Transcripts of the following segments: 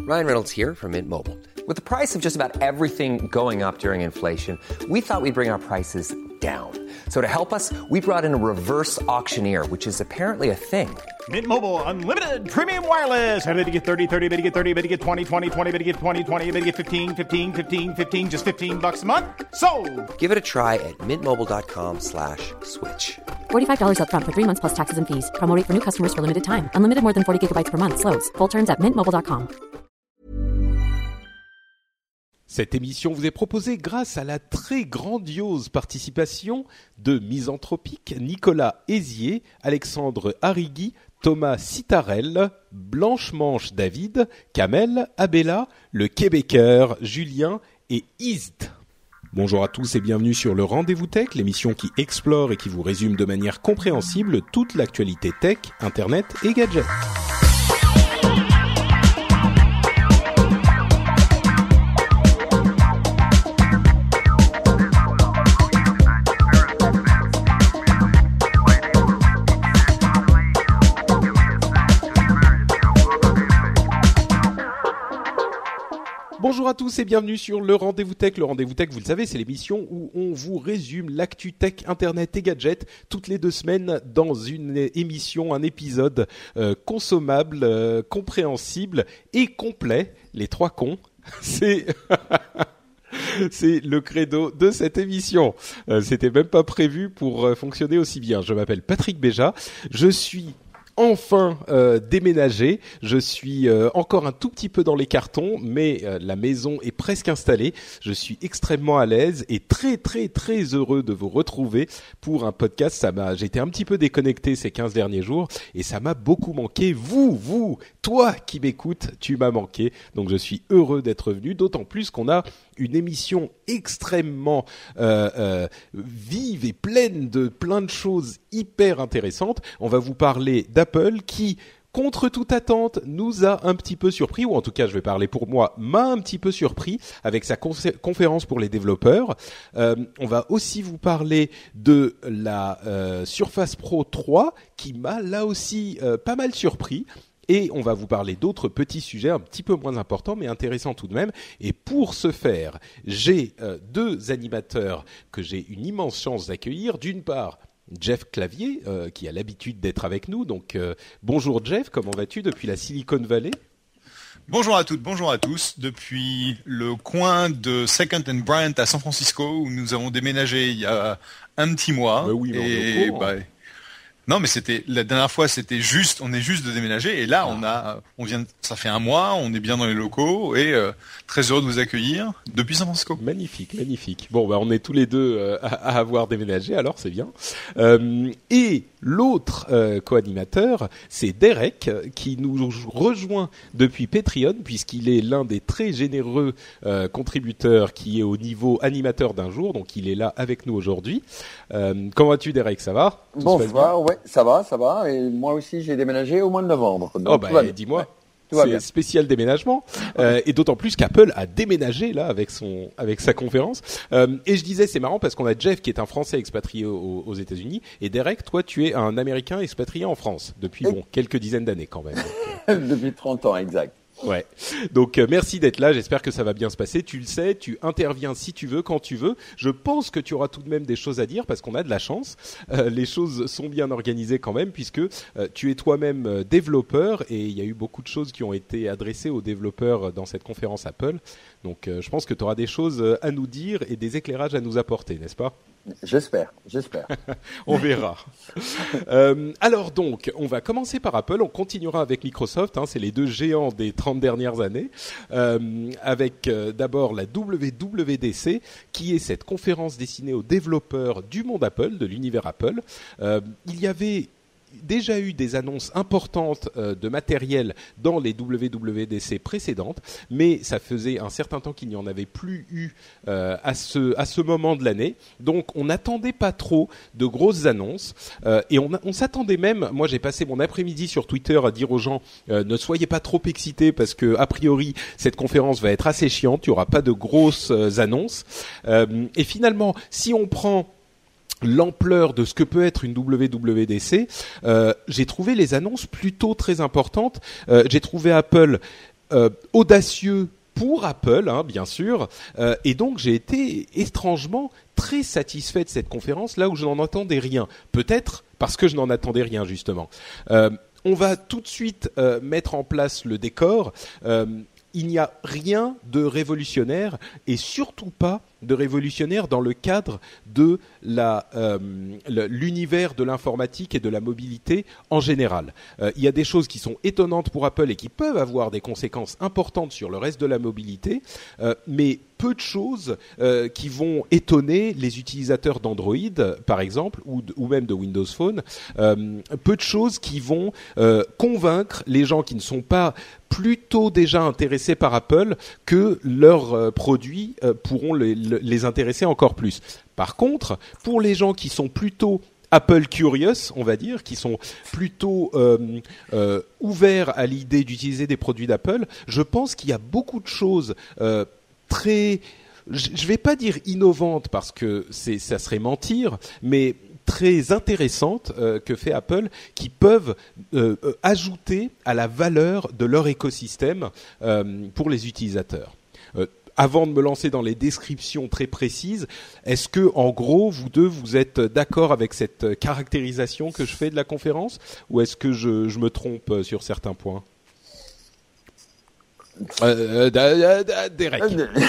Ryan Reynolds here from Mint Mobile. With the price of just about everything going up during inflation, we thought we'd bring our prices down. So to help us, we brought in a reverse auctioneer, which is apparently a thing. Mint Mobile Unlimited Premium Wireless. How to get 30, 30, how to get 30, how to get 20, 20, 20, how to get 20, 20, how to get 15, 15, 15, 15, just $15 a month? Sold! Give it a try at mintmobile.com/switch. $45 up front for 3 months plus taxes and fees. Promo rate for new customers for limited time. Unlimited more than 40 gigabytes per month. Slows full terms at mintmobile.com. Cette émission vous est proposée grâce à la très grandiose participation de Misanthropique, Nicolas Hézier, Alexandre Arrigui, Thomas Sitarel, Blanche-Manche David, Kamel, Abella, le Québécois, Julien et Ist. Bonjour à tous et bienvenue sur le Rendez-vous Tech, l'émission qui explore et qui vous résume de manière compréhensible toute l'actualité tech, internet et gadgets. Bonjour à tous et bienvenue sur le Rendez-vous Tech. Le Rendez-vous Tech, vous le savez, c'est l'émission où on vous résume l'actu tech, internet et gadgets toutes les 2 semaines dans une émission, un épisode consommable, compréhensible et complet. Les 3 cons, c'est le credo de cette émission. C'était même pas prévu pour fonctionner aussi bien. Je m'appelle Patrick Béja, je suis enfin déménagé, je suis encore un tout petit peu dans les cartons, mais la maison est presque installée. Je suis extrêmement à l'aise et très très très heureux de vous retrouver pour un podcast. J'étais un petit peu déconnecté ces 15 derniers jours et ça m'a beaucoup manqué. Toi qui m'écoutes, tu m'as manqué. Donc je suis heureux d'être venu, d'autant plus qu'on a une émission extrêmement vive et pleine de plein de choses hyper intéressantes. On va vous parler d'Apple qui, contre toute attente, nous a un petit peu surpris, ou en tout cas, je vais parler pour moi, m'a un petit peu surpris avec sa conférence pour les développeurs. On va aussi vous parler de la Surface Pro 3 qui m'a là aussi pas mal surpris. Et on va vous parler d'autres petits sujets un petit peu moins importants, mais intéressants tout de même. Et pour ce faire, j'ai 2 animateurs que j'ai une immense chance d'accueillir. D'une part, Jeff Clavier, qui a l'habitude d'être avec nous. Donc, bonjour Jeff, comment vas-tu depuis la Silicon Valley ? Bonjour à toutes, bonjour à tous. Depuis le coin de Second and Bryant à San Francisco, où nous avons déménagé il y a un petit mois. Oui, et non, mais la dernière fois, on est juste de déménager, et là, ça fait 1 mois, on est bien dans les locaux, et très heureux de vous accueillir depuis San Francisco. Magnifique, magnifique. Bon, on est tous les deux à avoir déménagé, alors c'est bien. Et l'autre co-animateur, c'est Derek, qui nous rejoint depuis Patreon, puisqu'il est l'un des très généreux contributeurs qui est au niveau animateur d'un jour, donc il est là avec nous aujourd'hui. Comment vas-tu, Derek ? Ça va ? Bonsoir, ouais, ça va. Et moi aussi, j'ai déménagé au mois de novembre. Donc, dis-moi. C'est spécial déménagement, et d'autant plus qu'Apple a déménagé là avec sa conférence. Et je disais, c'est marrant parce qu'on a Jeff qui est un Français expatrié aux États-Unis, et Derek, toi, tu es un Américain expatrié en France depuis quelques dizaines d'années quand même. Depuis 30 ans, exact. Ouais. Donc merci d'être là, j'espère que ça va bien se passer. Tu le sais, tu interviens si tu veux, quand tu veux. Je pense que tu auras tout de même des choses à dire parce qu'on a de la chance. Les choses sont bien organisées quand même puisque tu es toi-même développeur et il y a eu beaucoup de choses qui ont été adressées aux développeurs dans cette conférence Apple. Donc je pense que tu auras des choses à nous dire et des éclairages à nous apporter, n'est-ce pas ? J'espère. On verra. Alors donc, on va commencer par Apple, on continuera avec Microsoft, c'est les 2 géants des 30 dernières années, avec d'abord la WWDC, qui est cette conférence destinée aux développeurs du monde Apple, de l'univers Apple. Il y avait déjà eu des annonces importantes de matériel dans les WWDC précédentes, mais ça faisait un certain temps qu'il n'y en avait plus eu à ce moment de l'année. Donc on n'attendait pas trop de grosses annonces et on s'attendait même, moi j'ai passé mon après-midi sur Twitter à dire aux gens ne soyez pas trop excités parce que a priori cette conférence va être assez chiante, il n'y aura pas de grosses annonces. Et finalement, si on prend l'ampleur de ce que peut être une WWDC, j'ai trouvé les annonces plutôt très importantes. J'ai trouvé Apple audacieux pour Apple, bien sûr, et donc j'ai été étrangement très satisfait de cette conférence, là où je n'en attendais rien. Peut-être parce que je n'en attendais rien, justement. On va tout de suite mettre en place le décor. Il n'y a rien de révolutionnaire, et surtout pas de révolutionnaire dans le cadre de l'univers de l'informatique et de la mobilité en général. Il y a des choses qui sont étonnantes pour Apple et qui peuvent avoir des conséquences importantes sur le reste de la mobilité, mais peu de choses qui vont étonner les utilisateurs d'Android, par exemple, ou même de Windows Phone. Peu de choses qui vont convaincre les gens qui ne sont pas plutôt déjà intéressés par Apple que leurs produits pourront les intéresser encore plus. Par contre, pour les gens qui sont plutôt Apple curious, on va dire, qui sont plutôt ouverts à l'idée d'utiliser des produits d'Apple, je pense qu'il y a beaucoup de choses très, je vais pas dire innovantes parce que ça serait mentir, mais très intéressantes que fait Apple, qui peuvent ajouter à la valeur de leur écosystème pour les utilisateurs. Avant de me lancer dans les descriptions très précises, est-ce que, en gros, vous deux, vous êtes d'accord avec cette caractérisation que je fais de la conférence, ou est-ce que je me trompe sur certains points? Derek.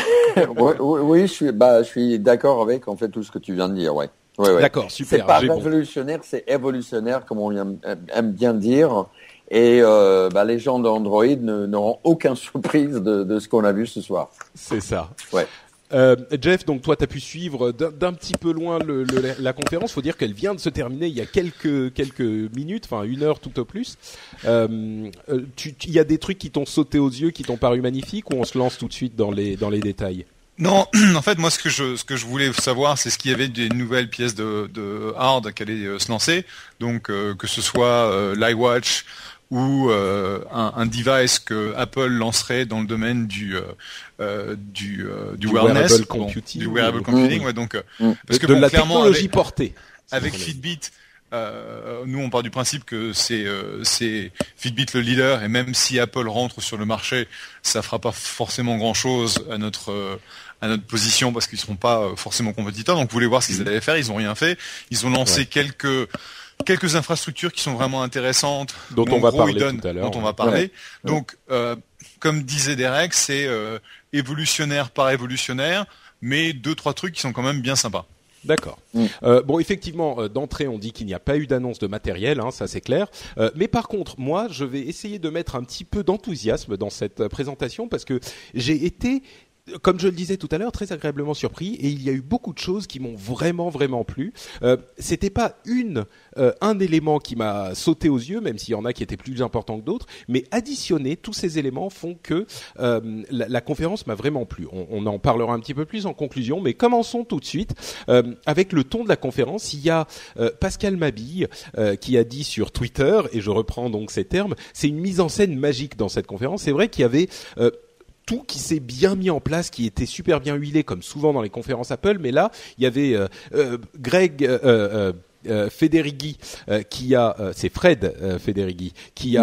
Oui, je suis d'accord avec en fait tout ce que tu viens de dire, ouais. Ouais. D'accord, super. C'est pas révolutionnaire, c'est évolutionnaire, comme on aime bien dire. Et les gens d'Android n'auront aucune surprise de ce qu'on a vu ce soir. C'est ça. Ouais. Jeff, donc toi, tu as pu suivre d'un petit peu loin la conférence. Faut dire qu'elle vient de se terminer il y a quelques minutes, enfin 1 heure tout au plus. Il y a des trucs qui t'ont sauté aux yeux, qui t'ont paru magnifiques, ou on se lance tout de suite dans les détails? Non, en fait, moi, ce que je voulais savoir, c'est ce qu'il y avait des nouvelles pièces de hard qui allaient se lancer. Donc, que ce soit l'iWatch ou un device que Apple lancerait dans le domaine du wellness, wearable computing, du wearable computing. Ouais, donc parce que de la clairement, technologie portée. Avec Fitbit, nous on part du principe que c'est Fitbit le leader, et même si Apple rentre sur le marché, ça fera pas forcément grand chose à notre position, parce qu'ils seront pas forcément compétiteurs. Donc vous voulez voir ce qu'ils allaient faire, ils ont rien fait. Ils ont lancé quelques infrastructures qui sont vraiment intéressantes, dont on va parler tout à l'heure. Dont on va parler. Ouais. Donc comme disait Derek, c'est évolutionnaire par évolutionnaire, mais 2-3 trucs qui sont quand même bien sympas. D'accord. Bon, effectivement, d'entrée, on dit qu'il n'y a pas eu d'annonce de matériel, ça c'est clair. Mais par contre, moi, je vais essayer de mettre un petit peu d'enthousiasme dans cette présentation, parce que j'ai été, comme je le disais tout à l'heure, très agréablement surpris, et il y a eu beaucoup de choses qui m'ont vraiment, vraiment plu. C'était pas un élément qui m'a sauté aux yeux, même s'il y en a qui étaient plus importants que d'autres, mais additionner tous ces éléments font que la conférence m'a vraiment plu. On en parlera un petit peu plus en conclusion, mais commençons tout de suite avec le ton de la conférence. Il y a Pascal Mabille qui a dit sur Twitter, et je reprends donc ces termes, c'est une mise en scène magique dans cette conférence. C'est vrai qu'il y avait tout qui s'est bien mis en place, qui était super bien huilé, comme souvent dans les conférences Apple, mais là, il y avait Greg Federighi c'est Fred Federighi qui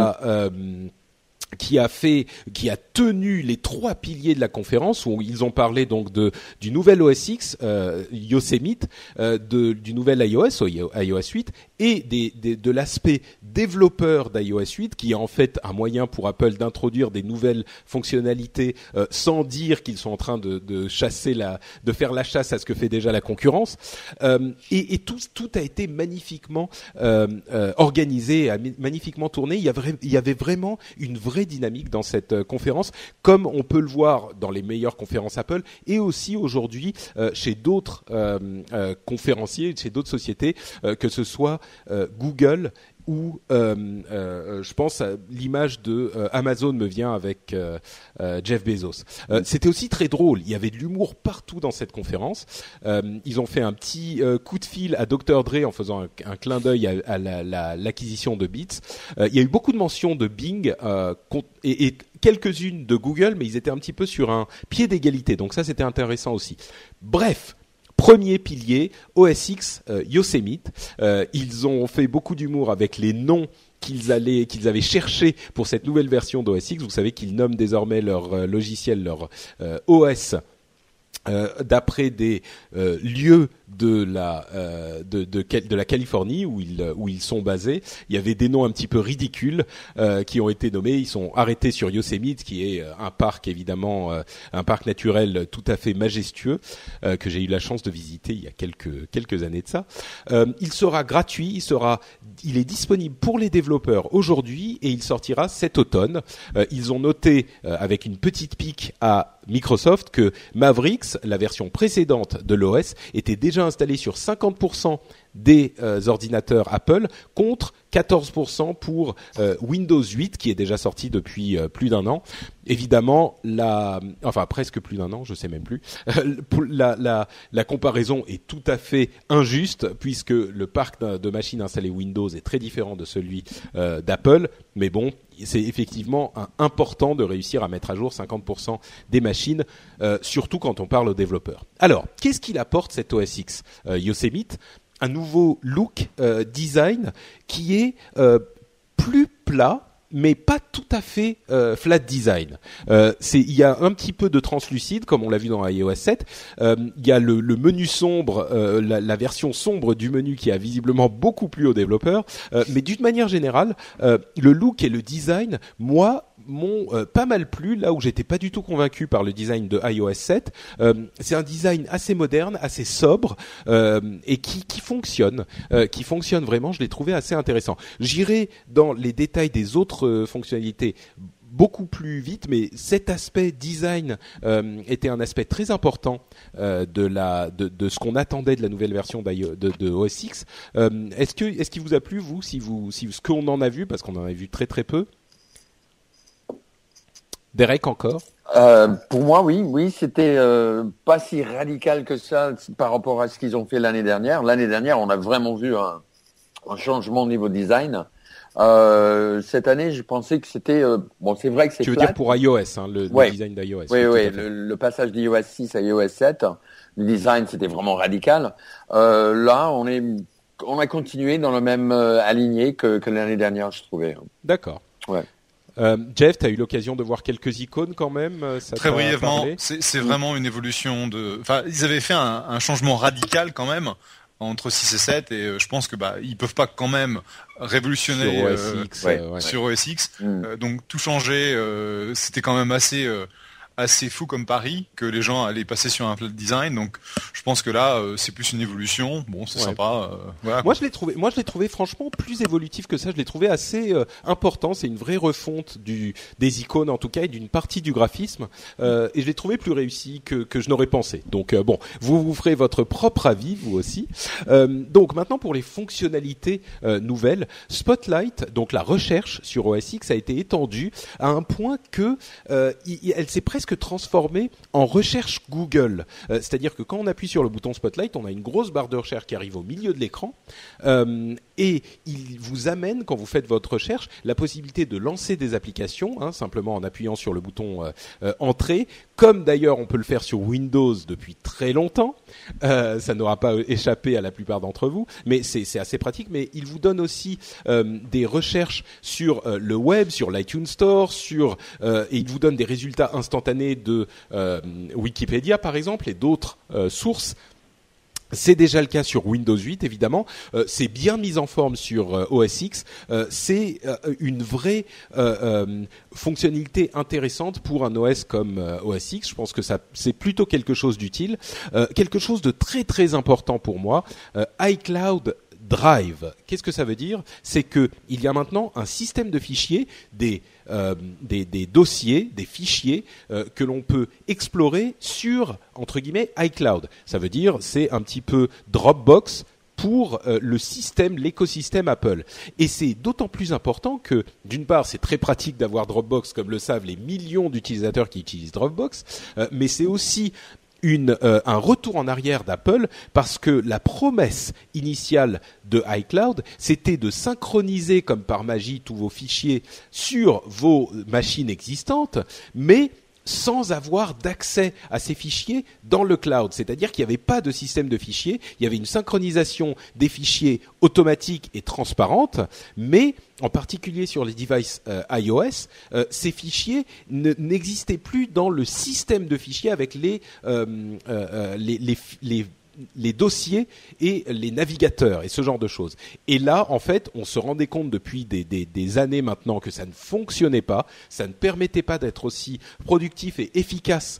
a tenu les 3 piliers de la conférence, où ils ont parlé donc du nouvel OS X, Yosemite, du nouvel iOS 8, et de l'aspect développeur d'iOS 8, qui est en fait un moyen pour Apple d'introduire des nouvelles fonctionnalités sans dire qu'ils sont en train de faire la chasse à ce que fait déjà la concurrence. Et tout a été magnifiquement organisé, magnifiquement tourné. Il y avait vraiment une vraie dynamique dans cette conférence, comme on peut le voir dans les meilleures conférences Apple, et aussi aujourd'hui chez d'autres conférenciers, chez d'autres sociétés, que ce soit Google ou je pense à l'image de Amazon me vient avec Jeff Bezos. C'était aussi très drôle, il y avait de l'humour partout dans cette conférence. Ils ont fait un petit coup de fil à Dr Dre en faisant un clin d'œil à l'acquisition de Beats. Il y a eu beaucoup de mentions de Bing et quelques-unes de Google, mais ils étaient un petit peu sur un pied d'égalité, donc ça c'était intéressant aussi. Bref, premier pilier, OS X, Yosemite. Ils ont fait beaucoup d'humour avec les noms qu'ils avaient cherché pour cette nouvelle version d'OS X. Vous savez qu'ils nomment désormais leur logiciel, leur OS. D'après des lieux de la Californie où ils sont basés. Il y avait des noms un petit peu ridicules qui ont été nommés. Ils sont arrêtés sur Yosemite, qui est un parc évidemment, un parc naturel tout à fait majestueux que j'ai eu la chance de visiter il y a quelques années de ça. Il sera gratuit, il est disponible pour les développeurs aujourd'hui et il sortira cet automne. Ils ont noté avec une petite pique à Microsoft que Mavericks, la version précédente de l'OS, était déjà installée sur 50% des ordinateurs Apple contre 14% pour Windows 8 qui est déjà sorti depuis plus d'un an. Évidemment, presque plus d'un an, je sais même plus. La comparaison est tout à fait injuste puisque le parc de machines installées Windows est très différent de celui d'Apple. Mais bon, c'est effectivement important de réussir à mettre à jour 50% des machines, surtout quand on parle aux développeurs. Alors, qu'est-ce qu'il apporte cet OS X Yosemite? Un nouveau look design qui est plus plat, mais pas tout à fait flat design. Il y a un petit peu de translucide, comme on l'a vu dans iOS 7. Il y a le menu sombre, la version sombre du menu qui a visiblement beaucoup plu aux développeurs. Mais d'une manière générale, le look et le design, moi, m'ont pas mal plu, là où j'étais pas du tout convaincu par le design de iOS 7. C'est un design assez moderne, assez sobre et qui fonctionne vraiment. Je l'ai trouvé assez intéressant. J'irai dans les détails des autres fonctionnalités beaucoup plus vite, mais cet aspect design était un aspect très important de ce qu'on attendait de la nouvelle version de OS X. Est-ce qu'il vous a plu, vous, ce qu'on en a vu, parce qu'on en a vu très très peu? Derek, encore? Pour moi, oui, c'était pas si radical que ça par rapport à ce qu'ils ont fait l'année dernière. L'année dernière, on a vraiment vu un changement au niveau design. Cette année, je pensais que c'était c'est vrai que c'est. Tu veux flat. dire pour iOS, le design d'iOS? Oui, le passage d'iOS 6 à iOS 7, le design c'était vraiment radical. Là, on a continué dans le même aligné que l'année dernière, je trouvais. D'accord. Ouais. Jeff, tu as eu l'occasion de voir quelques icônes quand même, ça très t'a brièvement, parlé? c'est vraiment une évolution ils avaient fait un changement radical quand même entre 6 et 7 et je pense que ils peuvent pas quand même révolutionner sur OS X. Donc tout changer, c'était quand même assez fou comme pari que les gens allaient passer sur un flat design. Donc je pense que là c'est plus une évolution. Bon, c'est sympa. Voilà. Moi je l'ai trouvé franchement plus évolutif que ça. Je l'ai trouvé assez important. C'est une vraie refonte des icônes en tout cas et d'une partie du graphisme. Et je l'ai trouvé plus réussi que je n'aurais pensé. Donc vous ferez votre propre avis vous aussi. Donc maintenant pour les fonctionnalités nouvelles, Spotlight, donc la recherche sur OS X a été étendue à un point que elle s'est presque transformée en recherche Google. C'est-à-dire que quand on appuie sur le bouton Spotlight, on a une grosse barre de recherche qui arrive au milieu de l'écran et il vous amène, quand vous faites votre recherche, la possibilité de lancer des applications, simplement en appuyant sur le bouton Entrée, comme d'ailleurs on peut le faire sur Windows depuis très longtemps. Ça n'aura pas échappé à la plupart d'entre vous, mais c'est assez pratique. Mais il vous donne aussi des recherches sur le web, sur l'iTunes Store, et il vous donne des résultats instantanés de Wikipédia par exemple et d'autres sources. C'est déjà le cas sur Windows 8 évidemment. C'est bien mis en forme sur OS X. C'est une vraie fonctionnalité intéressante pour un OS comme OS X. Je pense que c'est plutôt quelque chose d'utile. Quelque chose de très très important pour moi, iCloud Drive. Qu'est-ce que ça veut dire? C'est que il y a maintenant un système de fichiers, des dossiers, des fichiers que l'on peut explorer sur, entre guillemets, iCloud. Ça veut dire c'est un petit peu Dropbox pour l'écosystème Apple. Et c'est d'autant plus important que, d'une part, c'est très pratique d'avoir Dropbox, comme le savent les millions d'utilisateurs qui utilisent Dropbox, mais c'est aussi un retour en arrière d'Apple parce que la promesse initiale de iCloud, c'était de synchroniser comme par magie tous vos fichiers sur vos machines existantes, mais sans avoir d'accès à ces fichiers dans le cloud. C'est-à-dire qu'il n'y avait pas de système de fichiers, il y avait une synchronisation des fichiers automatique et transparente, mais en particulier sur les devices iOS, ces fichiers n'existaient plus dans le système de fichiers avec les dossiers et les navigateurs et ce genre de choses. Et là, en fait, on se rendait compte depuis des années maintenant que ça ne fonctionnait pas, ça ne permettait pas d'être aussi productif et efficace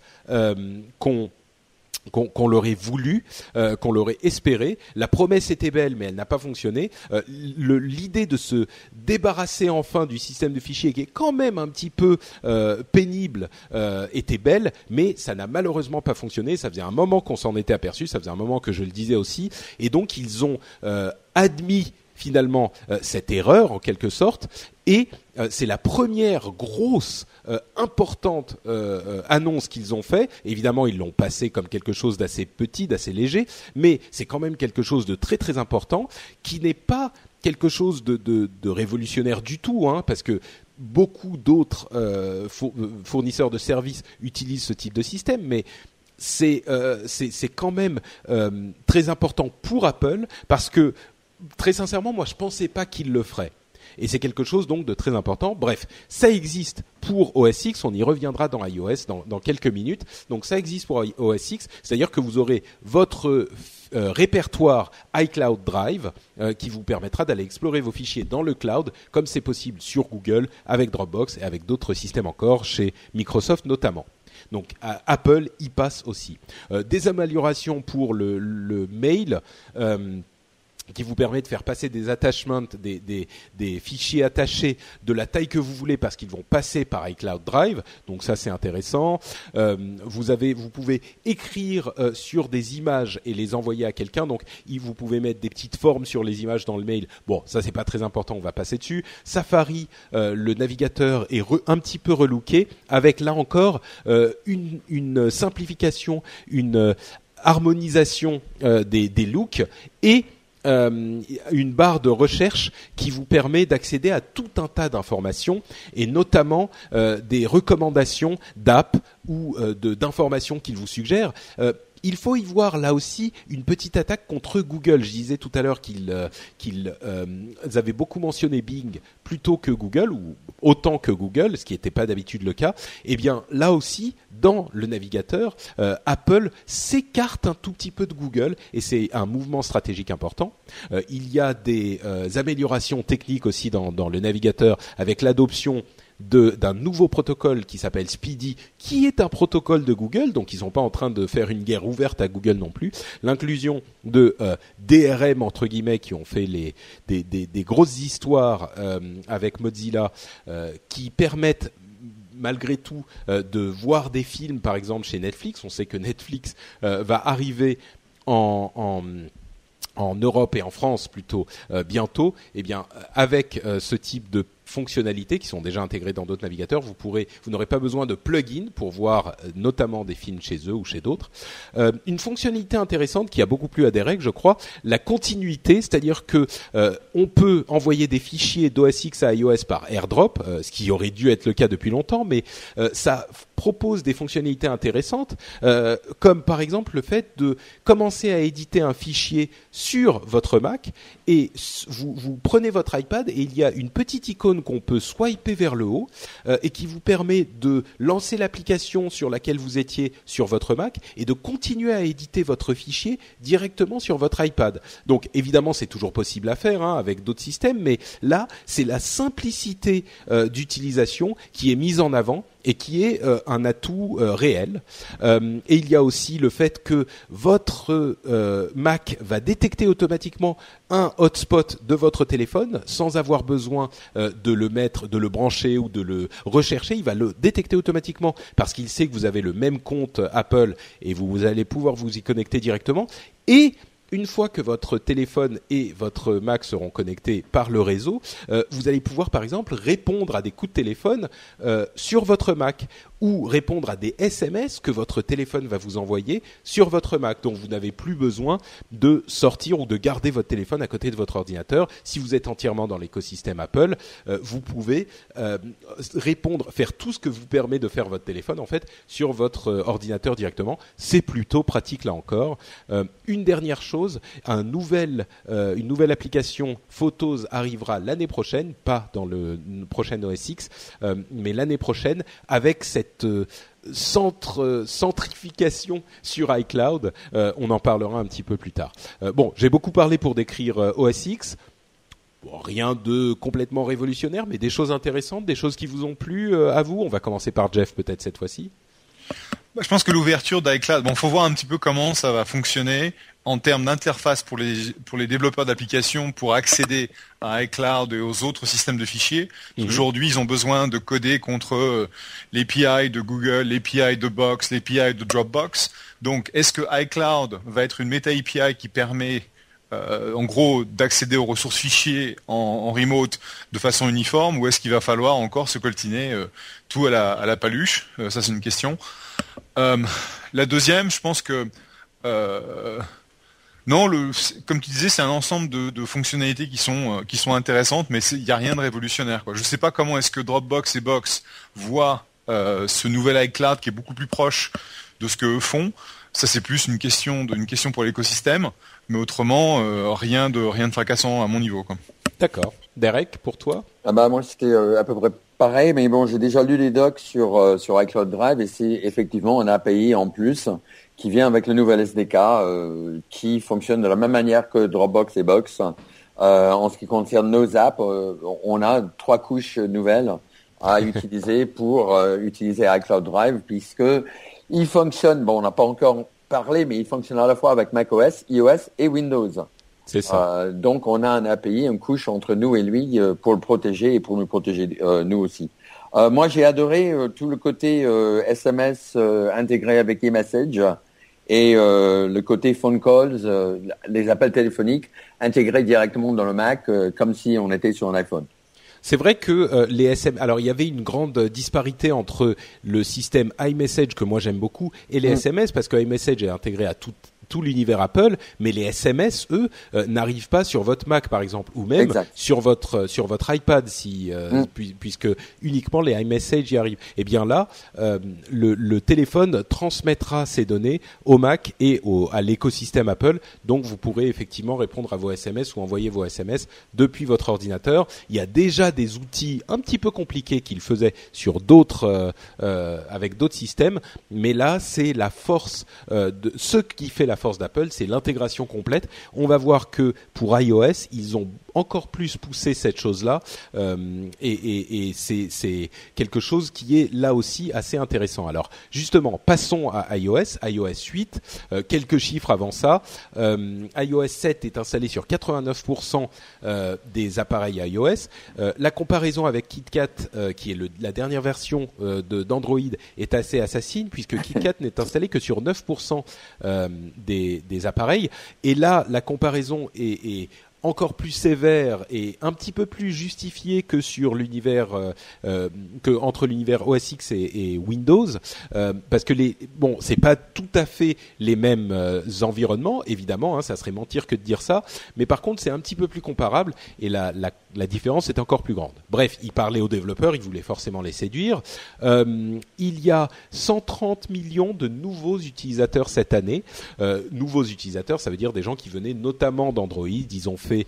qu'on l'aurait voulu, qu'on l'aurait espéré. La promesse était belle, mais elle n'a pas fonctionné. L'idée de se débarrasser enfin du système de fichiers, qui est quand même un petit peu pénible, était belle, mais ça n'a malheureusement pas fonctionné. Ça faisait un moment qu'on s'en était aperçu, ça faisait un moment que je le disais aussi, et donc ils ont admis finalement cette erreur en quelque sorte, et c'est la première grosse importante annonce qu'ils ont fait. Évidemment, ils l'ont passé comme quelque chose d'assez petit, d'assez léger, mais c'est quand même quelque chose de très très important, qui n'est pas quelque chose de révolutionnaire du tout, hein, parce que beaucoup d'autres fournisseurs de services utilisent ce type de système, mais c'est quand même très important pour Apple, parce que très sincèrement, moi je pensais pas qu'ils le feraient. Et c'est quelque chose donc de très important. Bref, ça existe pour OS X, on y reviendra dans iOS dans quelques minutes. Donc ça existe pour OS X, c'est-à-dire que vous aurez votre répertoire iCloud Drive qui vous permettra d'aller explorer vos fichiers dans le cloud, comme c'est possible sur Google, avec Dropbox et avec d'autres systèmes encore, chez Microsoft notamment. Donc Apple y passe aussi. Des améliorations pour le mail, qui vous permet de faire passer des attachments, des fichiers attachés de la taille que vous voulez, parce qu'ils vont passer par iCloud Drive. Donc ça, c'est intéressant. Vous pouvez écrire sur des images et les envoyer à quelqu'un. Donc vous pouvez mettre des petites formes sur les images dans le mail. Bon, ça c'est pas très important, on va passer dessus. Safari, le navigateur est un petit peu relooké, avec là encore une simplification, une harmonisation des looks et une barre de recherche qui vous permet d'accéder à tout un tas d'informations, et notamment des recommandations d'apps ou d'informations qu'il vous suggère. Il faut y voir là aussi une petite attaque contre Google. Je disais tout à l'heure qu'ils avaient beaucoup mentionné Bing plutôt que Google, ou autant que Google, ce qui n'était pas d'habitude le cas. Eh bien là aussi, dans le navigateur, Apple s'écarte un tout petit peu de Google, et c'est un mouvement stratégique important. Il y a des améliorations techniques aussi dans le navigateur, avec l'adoption d'un nouveau protocole qui s'appelle Speedy, qui est un protocole de Google, donc ils sont pas en train de faire une guerre ouverte à Google non plus. L'inclusion de DRM entre guillemets, qui ont fait des grosses histoires avec Mozilla, qui permettent malgré tout de voir des films, par exemple chez Netflix. On sait que Netflix va arriver en Europe et en France plutôt bientôt. Eh bien, avec ce type de fonctionnalités qui sont déjà intégrées dans d'autres navigateurs, vous n'aurez pas besoin de plugin pour voir notamment des films chez eux ou chez d'autres. Une fonctionnalité intéressante qui a beaucoup plu à Derek, je crois, la continuité, c'est-à-dire que on peut envoyer des fichiers d'OS X à iOS par AirDrop, ce qui aurait dû être le cas depuis longtemps, mais ça propose des fonctionnalités intéressantes, comme par exemple le fait de commencer à éditer un fichier sur votre Mac, et vous prenez votre iPad et il y a une petite icône qu'on peut swiper vers le haut et qui vous permet de lancer l'application sur laquelle vous étiez sur votre Mac et de continuer à éditer votre fichier directement sur votre iPad. Donc évidemment, c'est toujours possible à faire avec d'autres systèmes, mais là, c'est la simplicité d'utilisation qui est mise en avant et qui est un atout réel. Et il y a aussi le fait que votre Mac va détecter automatiquement un hotspot de votre téléphone sans avoir besoin de le brancher ou de le rechercher. Il va le détecter automatiquement parce qu'il sait que vous avez le même compte Apple et vous allez pouvoir vous y connecter directement. Et une fois que votre téléphone et votre Mac seront connectés par le réseau, vous allez pouvoir par exemple répondre à des coups de téléphone sur votre Mac ou répondre à des SMS que votre téléphone va vous envoyer sur votre Mac. Donc vous n'avez plus besoin de sortir ou de garder votre téléphone à côté de votre ordinateur. Si vous êtes entièrement dans l'écosystème Apple, vous pouvez répondre, faire tout ce que vous permet de faire votre téléphone en fait sur votre ordinateur directement. C'est plutôt pratique là encore. Une dernière chose, une nouvelle application Photos arrivera l'année prochaine, pas dans le prochain OS X, mais l'année prochaine avec cette centrification sur iCloud. On en parlera un petit peu plus tard. J'ai beaucoup parlé pour décrire OS X. Rien de complètement révolutionnaire, mais des choses intéressantes, des choses qui vous ont plu à vous. On va commencer par Jeff peut-être cette fois-ci. Je pense que l'ouverture d'iCloud, faut voir un petit peu comment ça va fonctionner en termes d'interface pour les développeurs d'applications pour accéder à iCloud et aux autres systèmes de fichiers. Aujourd'hui, ils ont besoin de coder contre l'API de Google, l'API de Box, l'API de Dropbox. Donc, est-ce que iCloud va être une méta API qui permet en gros d'accéder aux ressources fichiers en remote de façon uniforme, ou est-ce qu'il va falloir encore se coltiner tout à la paluche? Ça, c'est une question. La deuxième, je pense que non, comme tu disais, c'est un ensemble de fonctionnalités qui sont intéressantes, mais il n'y a rien de révolutionnaire, quoi. Je ne sais pas comment est-ce que Dropbox et Box voient ce nouvel iCloud qui est beaucoup plus proche de ce qu'eux font. Ça, c'est plus une question pour l'écosystème, mais autrement, rien de fracassant à mon niveau, quoi. D'accord. Derek, pour toi? Moi, c'était à peu près pareil, mais bon, j'ai déjà lu les docs sur iCloud Drive et c'est effectivement un API en plus qui vient avec le nouvel SDK qui fonctionne de la même manière que Dropbox et Box. En ce qui concerne nos apps, on a 3 couches nouvelles à utiliser pour utiliser iCloud Drive, puisque il fonctionne, on n'a pas encore parlé, mais il fonctionne à la fois avec macOS, iOS et Windows. C'est ça. Donc on a un API, une couche entre nous et lui pour le protéger et pour nous protéger nous aussi. Moi j'ai adoré tout le côté SMS intégré avec eMessage et le côté phone calls, les appels téléphoniques intégrés directement dans le Mac comme si on était sur un iPhone. C'est vrai que les SMS, alors il y avait une grande disparité entre le système iMessage que moi j'aime beaucoup et les SMS, parce que iMessage est intégré à tout l'univers Apple, mais les SMS, eux, n'arrivent pas sur votre Mac, par exemple, ou même sur votre iPad, puisque uniquement les iMessage y arrivent. Et bien là, le téléphone transmettra ces données au Mac et à l'écosystème Apple, donc vous pourrez effectivement répondre à vos SMS ou envoyer vos SMS depuis votre ordinateur. Il y a déjà des outils un petit peu compliqués qu'ils faisaient sur avec d'autres systèmes, mais là, c'est la force de ce qui fait la force d'Apple, c'est l'intégration complète. On va voir que pour iOS, ils ont encore plus poussé cette chose-là, et c'est quelque chose qui est là aussi assez intéressant. Alors justement, passons à iOS 8. Quelques chiffres avant ça. iOS 7 est installé sur 89% des appareils iOS. La comparaison avec KitKat, qui est la dernière version d'Android, est assez assassine, puisque KitKat n'est installé que sur 9% des appareils. Et là, la comparaison est encore plus sévère et un petit peu plus justifiée que sur l'univers que entre l'univers OS X et Windows, parce que c'est pas tout à fait les mêmes environnements, évidemment, ça serait mentir que de dire ça, mais par contre c'est un petit peu plus comparable et la différence est encore plus grande. Bref, il parlait aux développeurs, il voulait forcément les séduire. Il y a 130 millions de nouveaux utilisateurs cette année. Nouveaux utilisateurs, ça veut dire des gens qui venaient notamment d'Android. Ils ont fait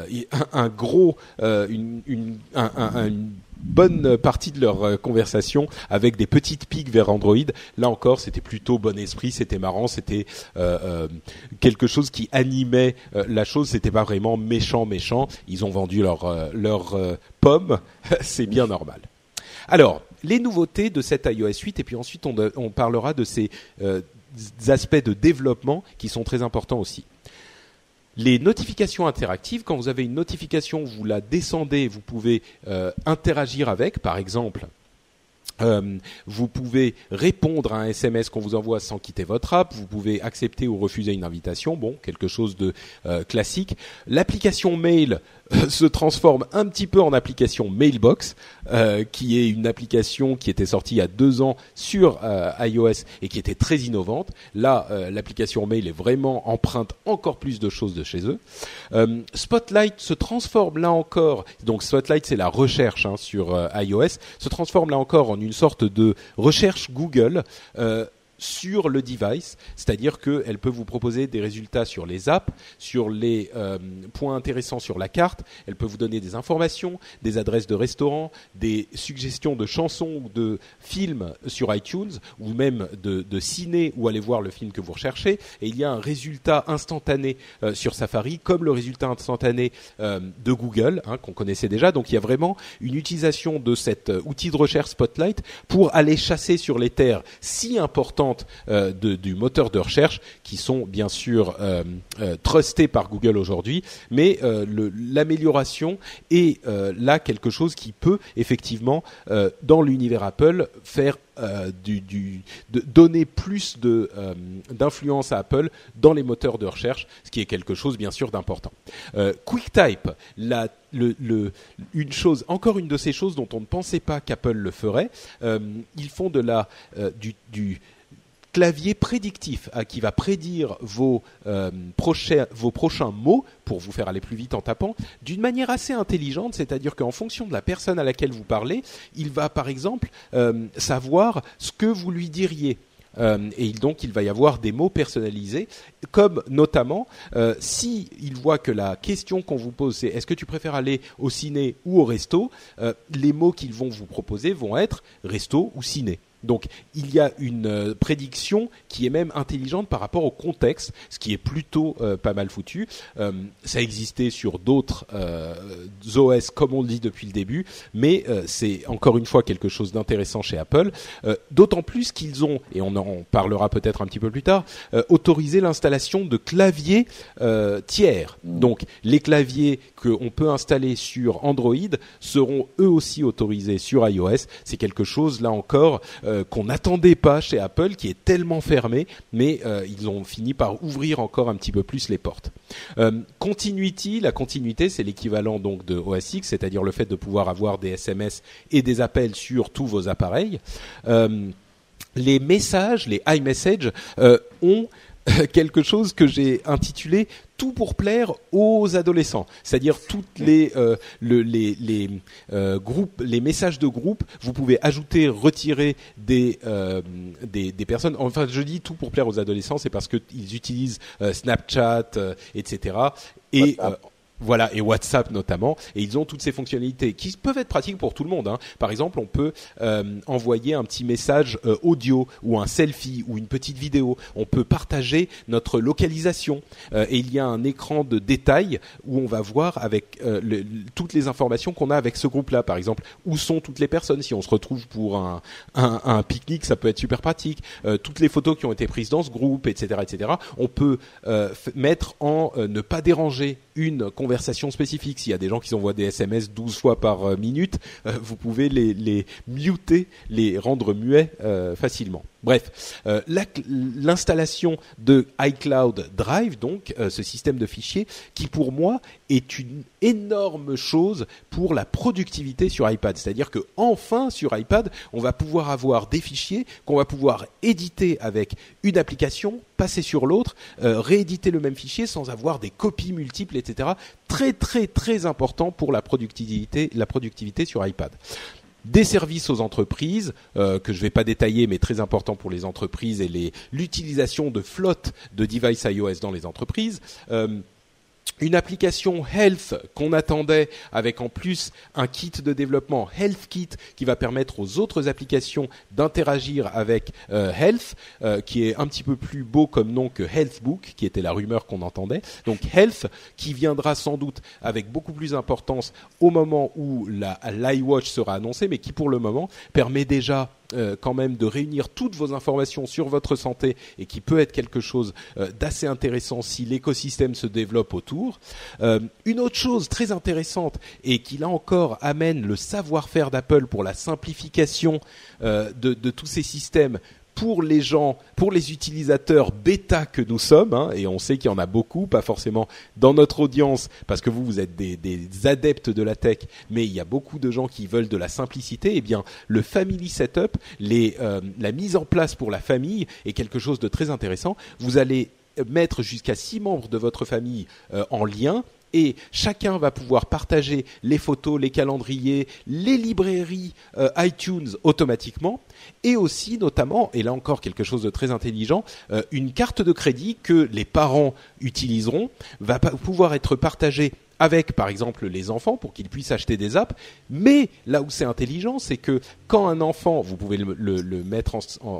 une bonne partie de leur conversation avec des petites piques vers Android. Là encore, c'était plutôt bon esprit, c'était marrant, c'était quelque chose qui animait la chose. C'était pas vraiment méchant. Ils ont vendu leur pomme, c'est bien normal. Alors, les nouveautés de cette iOS 8, et puis ensuite on parlera de ces aspects de développement qui sont très importants aussi. Les notifications interactives, quand vous avez une notification, vous la descendez, vous pouvez interagir avec. Par exemple, Vous pouvez répondre à un SMS qu'on vous envoie sans quitter votre app. Vous pouvez accepter ou refuser une invitation. Bon, quelque chose de classique. L'application Mail se transforme un petit peu en application Mailbox, qui est une application qui était sortie il y a 2 ans sur iOS et qui était très innovante. Là, l'application Mail est vraiment empreinte encore plus de choses de chez eux. Spotlight se transforme là encore. Donc Spotlight, c'est la recherche sur iOS. Se transforme là encore en une sorte de recherche Google sur le device, c'est-à-dire qu'elle peut vous proposer des résultats sur les apps, sur les points intéressants sur la carte, elle peut vous donner des informations, des adresses de restaurants, des suggestions de chansons ou de films sur iTunes, ou même de ciné où aller voir le film que vous recherchez, et il y a un résultat instantané sur Safari, comme le résultat instantané de Google, qu'on connaissait déjà. Donc il y a vraiment une utilisation de cet outil de recherche Spotlight pour aller chasser sur les terres si importantes du moteur de recherche, qui sont bien sûr trustés par Google aujourd'hui, mais l'amélioration est là quelque chose qui peut effectivement dans l'univers Apple faire donner plus d'influence à Apple dans les moteurs de recherche, ce qui est quelque chose bien sûr d'important. QuickType, encore une de ces choses dont on ne pensait pas qu'Apple le ferait. Ils font du clavier prédictif qui va prédire vos prochains mots pour vous faire aller plus vite en tapant d'une manière assez intelligente, c'est-à-dire qu'en fonction de la personne à laquelle vous parlez, il va par exemple savoir ce que vous lui diriez. Et donc il va y avoir des mots personnalisés, comme notamment si il voit que la question qu'on vous pose c'est est-ce que tu préfères aller au ciné ou au resto, les mots qu'ils vont vous proposer vont être resto ou ciné. Donc il y a une prédiction qui est même intelligente par rapport au contexte, ce qui est plutôt pas mal foutu. Ça existait sur d'autres OS comme on le dit depuis le début, mais c'est encore une fois quelque chose d'intéressant chez Apple, d'autant plus qu'ils ont, et on en parlera peut-être un petit peu plus tard, autorisé l'installation de claviers tiers. Donc les claviers qu'on peut installer sur Android seront eux aussi autorisés sur iOS. C'est quelque chose là encore qu'on n'attendait pas chez Apple, qui est tellement fermé, mais ils ont fini par ouvrir encore un petit peu plus les portes. Continuity, la continuité, c'est l'équivalent donc de OS X, c'est-à-dire le fait de pouvoir avoir des SMS et des appels sur tous vos appareils. Les messages, les iMessage, ont quelque chose que j'ai intitulé tout pour plaire aux adolescents, c'est-à-dire toutes les groupes, les messages de groupe, vous pouvez ajouter, retirer des personnes. Enfin, je dis tout pour plaire aux adolescents, c'est parce que ils utilisent Snapchat, etc. Et voilà, et WhatsApp notamment, et ils ont toutes ces fonctionnalités qui peuvent être pratiques pour tout le monde. Par exemple, on peut envoyer un petit message audio ou un selfie ou une petite vidéo. On peut partager notre localisation et il y a un écran de détail où on va voir avec toutes les informations qu'on a avec ce groupe-là. Par exemple, où sont toutes les personnes. Si on se retrouve pour un pique-nique, ça peut être super pratique. Toutes les photos qui ont été prises dans ce groupe, etc., etc. On peut mettre en ne pas déranger une conversation spécifique. S'il y a des gens qui envoient des SMS 12 fois par minute, vous pouvez les muter, les rendre muets facilement. Bref, l'installation de iCloud Drive, donc ce système de fichiers, qui pour moi est une énorme chose pour la productivité sur iPad. C'est-à-dire que enfin sur iPad, on va pouvoir avoir des fichiers qu'on va pouvoir éditer avec une application, passer sur l'autre, rééditer le même fichier sans avoir des copies multiples, etc. Très très très important pour la productivité sur iPad. Des services aux entreprises, que je ne vais pas détailler, mais très important pour les entreprises et l'utilisation de flotte de devices iOS dans les entreprises. Une application Health qu'on attendait avec en plus un kit de développement Health Kit qui va permettre aux autres applications d'interagir avec Health, qui est un petit peu plus beau comme nom que Healthbook, qui était la rumeur qu'on entendait. Donc Health qui viendra sans doute avec beaucoup plus d'importance au moment où l'iWatch sera annoncée, mais qui pour le moment permet déjà quand même de réunir toutes vos informations sur votre santé et qui peut être quelque chose d'assez intéressant si l'écosystème se développe autour. Une autre chose très intéressante et qui là encore amène le savoir-faire d'Apple pour la simplification de tous ces systèmes pour les gens, pour les utilisateurs bêta que nous sommes, hein, et on sait qu'il y en a beaucoup, pas forcément dans notre audience, parce que vous êtes des adeptes de la tech, mais il y a beaucoup de gens qui veulent de la simplicité. Eh bien, le Family Setup, la mise en place pour la famille est quelque chose de très intéressant. Vous allez mettre jusqu'à 6 membres de votre famille en lien, et chacun va pouvoir partager les photos, les calendriers, les librairies iTunes automatiquement, et aussi notamment, et là encore quelque chose de très intelligent, une carte de crédit que les parents utiliseront va pouvoir être partagée avec, par exemple, les enfants pour qu'ils puissent acheter des apps. Mais là où c'est intelligent, c'est que quand un enfant, vous pouvez le mettre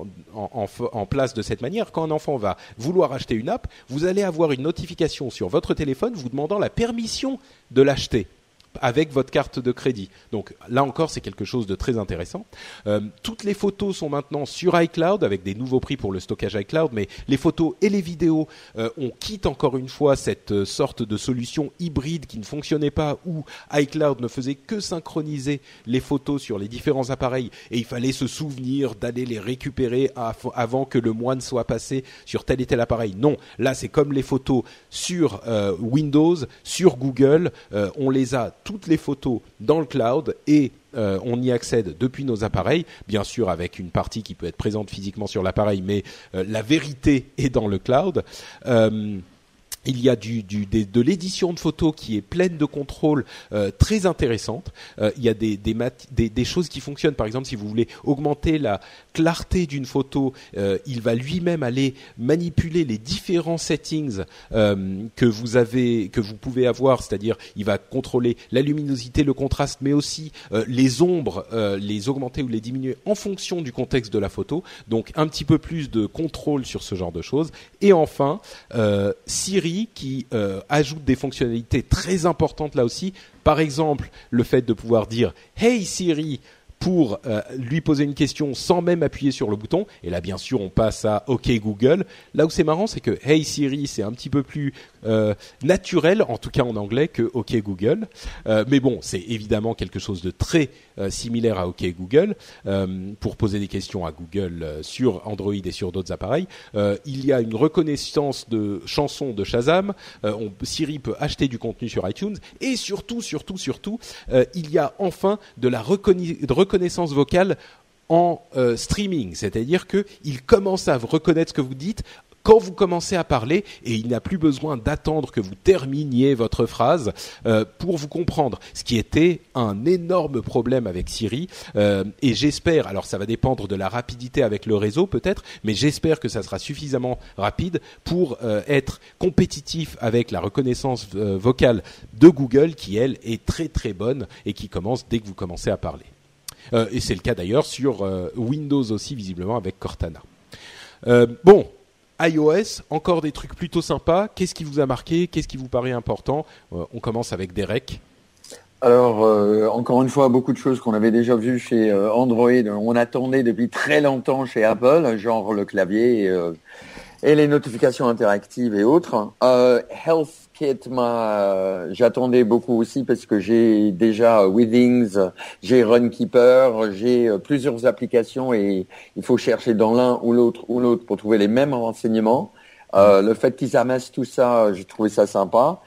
en place de cette manière, quand un enfant va vouloir acheter une app, vous allez avoir une notification sur votre téléphone vous demandant la permission de l'acheter avec votre carte de crédit. Donc là encore, c'est quelque chose de très intéressant. Toutes les photos sont maintenant sur iCloud avec des nouveaux prix pour le stockage iCloud, mais les photos et les vidéos, on quitte encore une fois cette sorte de solution hybride qui ne fonctionnait pas, où iCloud ne faisait que synchroniser les photos sur les différents appareils et il fallait se souvenir d'aller les récupérer avant que le mois ne soit passé sur tel et tel appareil. Non, là c'est comme les photos sur Windows, sur Google, on les a toutes les photos dans le cloud et on y accède depuis nos appareils, bien sûr avec une partie qui peut être présente physiquement sur l'appareil, mais la vérité est dans le cloud. Il y a de l'édition de photos qui est pleine de contrôles très intéressantes. Il y a des choses qui fonctionnent. Par exemple, si vous voulez augmenter la clarté d'une photo, il va lui-même aller manipuler les différents settings que vous pouvez avoir. C'est-à-dire, il va contrôler la luminosité, le contraste, mais aussi les ombres, les augmenter ou les diminuer en fonction du contexte de la photo. Donc, un petit peu plus de contrôle sur ce genre de choses. Et enfin, Siri qui ajoute des fonctionnalités très importantes là aussi. Par exemple, le fait de pouvoir dire « Hey Siri » pour lui poser une question sans même appuyer sur le bouton. Et là, bien sûr, on passe à OK Google. Là où c'est marrant, c'est que Hey Siri, c'est un petit peu plus naturel, en tout cas en anglais, que OK Google. Mais bon, c'est évidemment quelque chose de très similaire à OK Google. Pour poser des questions à Google sur Android et sur d'autres appareils. Il y a une reconnaissance de chansons de Shazam. Siri peut acheter du contenu sur iTunes. Et surtout, il y a enfin de la reconnaissance vocale en streaming, c'est-à-dire que il commence à reconnaître ce que vous dites quand vous commencez à parler et il n'a plus besoin d'attendre que vous terminiez votre phrase pour vous comprendre, ce qui était un énorme problème avec Siri et j'espère, alors ça va dépendre de la rapidité avec le réseau peut-être, mais j'espère que ça sera suffisamment rapide pour être compétitif avec la reconnaissance vocale de Google qui elle est très très bonne et qui commence dès que vous commencez à parler. Et c'est le cas d'ailleurs sur Windows aussi visiblement avec Cortana. Bon, iOS, encore des trucs plutôt sympas. Qu'est-ce qui vous a marqué? Qu'est-ce qui vous paraît important? On commence avec Derek. Alors, encore une fois, beaucoup de choses qu'on avait déjà vues chez Android. On attendait depuis très longtemps chez Apple, genre le clavier et les notifications interactives et autres. HealthKit, j'attendais beaucoup aussi parce que j'ai déjà Withings, j'ai Runkeeper, j'ai plusieurs applications et il faut chercher dans l'un ou l'autre pour trouver les mêmes renseignements. Le fait qu'ils amassent tout ça, j'ai trouvé ça sympa.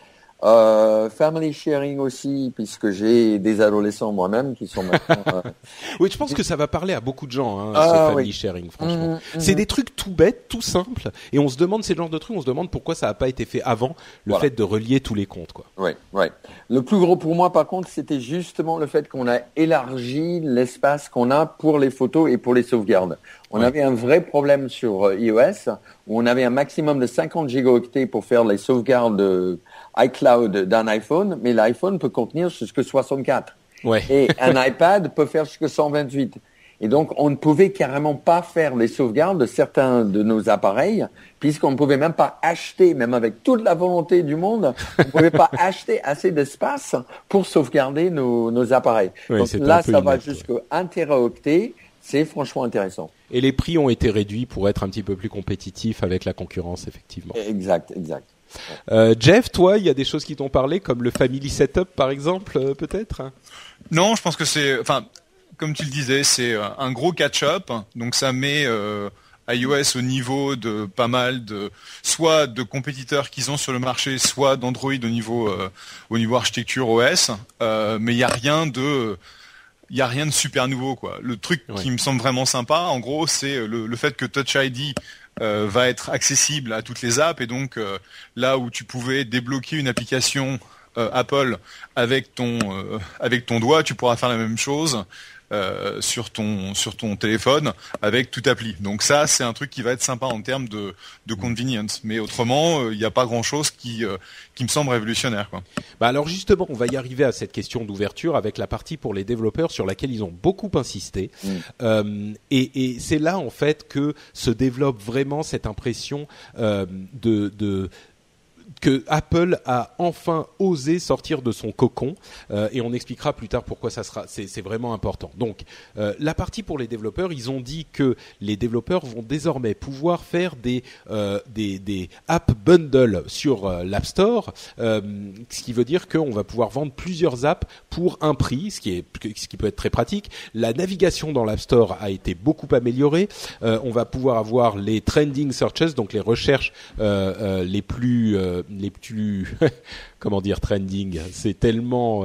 Family sharing aussi, puisque j'ai des adolescents moi-même qui sont maintenant... Oui, je pense que ça va parler à beaucoup de gens, ce family sharing, franchement. C'est des trucs tout bêtes, tout simples, et on se demande, ces genres de trucs, on se demande pourquoi ça n'a pas été fait avant, le fait de relier tous les comptes, quoi. Oui. Le plus gros pour moi, par contre, c'était justement le fait qu'on a élargi l'espace qu'on a pour les photos et pour les sauvegardes. On avait un vrai problème sur iOS, où on avait un maximum de 50 gigaoctets pour faire les sauvegardes iCloud d'un iPhone, mais l'iPhone peut contenir jusque 64. Ouais. Et un iPad peut faire jusque 128. Et donc, on ne pouvait carrément pas faire les sauvegardes de certains de nos appareils, puisqu'on ne pouvait même pas acheter, même avec toute la volonté du monde, on ne pouvait pas acheter assez d'espace pour sauvegarder nos appareils. Ouais, donc là, ça va jusqu'à 1 téraoctet. c'est franchement intéressant. Et les prix ont été réduits pour être un petit peu plus compétitifs avec la concurrence, effectivement. Exact. Jeff, toi, il y a des choses qui t'ont parlé, comme le Family Setup, par exemple, peut-être? Non, je pense que comme tu le disais, c'est un gros catch-up. Donc ça met iOS au niveau de pas mal soit de compétiteurs qu'ils ont sur le marché, soit d'Android au niveau architecture OS. Mais il y a rien de super nouveau, quoi. Le truc qui me semble vraiment sympa, en gros, c'est le fait que Touch ID va être accessible à toutes les apps, et donc là où tu pouvais débloquer une application Apple avec ton doigt, tu pourras faire la même chose sur ton téléphone avec toute appli. Donc ça, c'est un truc qui va être sympa en termes de convenience. Mais autrement, il n'y a pas grand-chose qui me semble révolutionnaire, quoi. Alors justement, on va y arriver à cette question d'ouverture avec la partie pour les développeurs sur laquelle ils ont beaucoup insisté. Et c'est là en fait que se développe vraiment cette impression que Apple a enfin osé sortir de son cocon, et on expliquera plus tard pourquoi c'est vraiment important. Donc la partie pour les développeurs, ils ont dit que les développeurs vont désormais pouvoir faire des app bundles sur l'App Store, ce qui veut dire qu'on va pouvoir vendre plusieurs apps pour un prix, ce qui peut être très pratique. La navigation dans l'App Store a été beaucoup améliorée. On va pouvoir avoir les trending searches, donc les recherches les plus comment dire trending, c'est tellement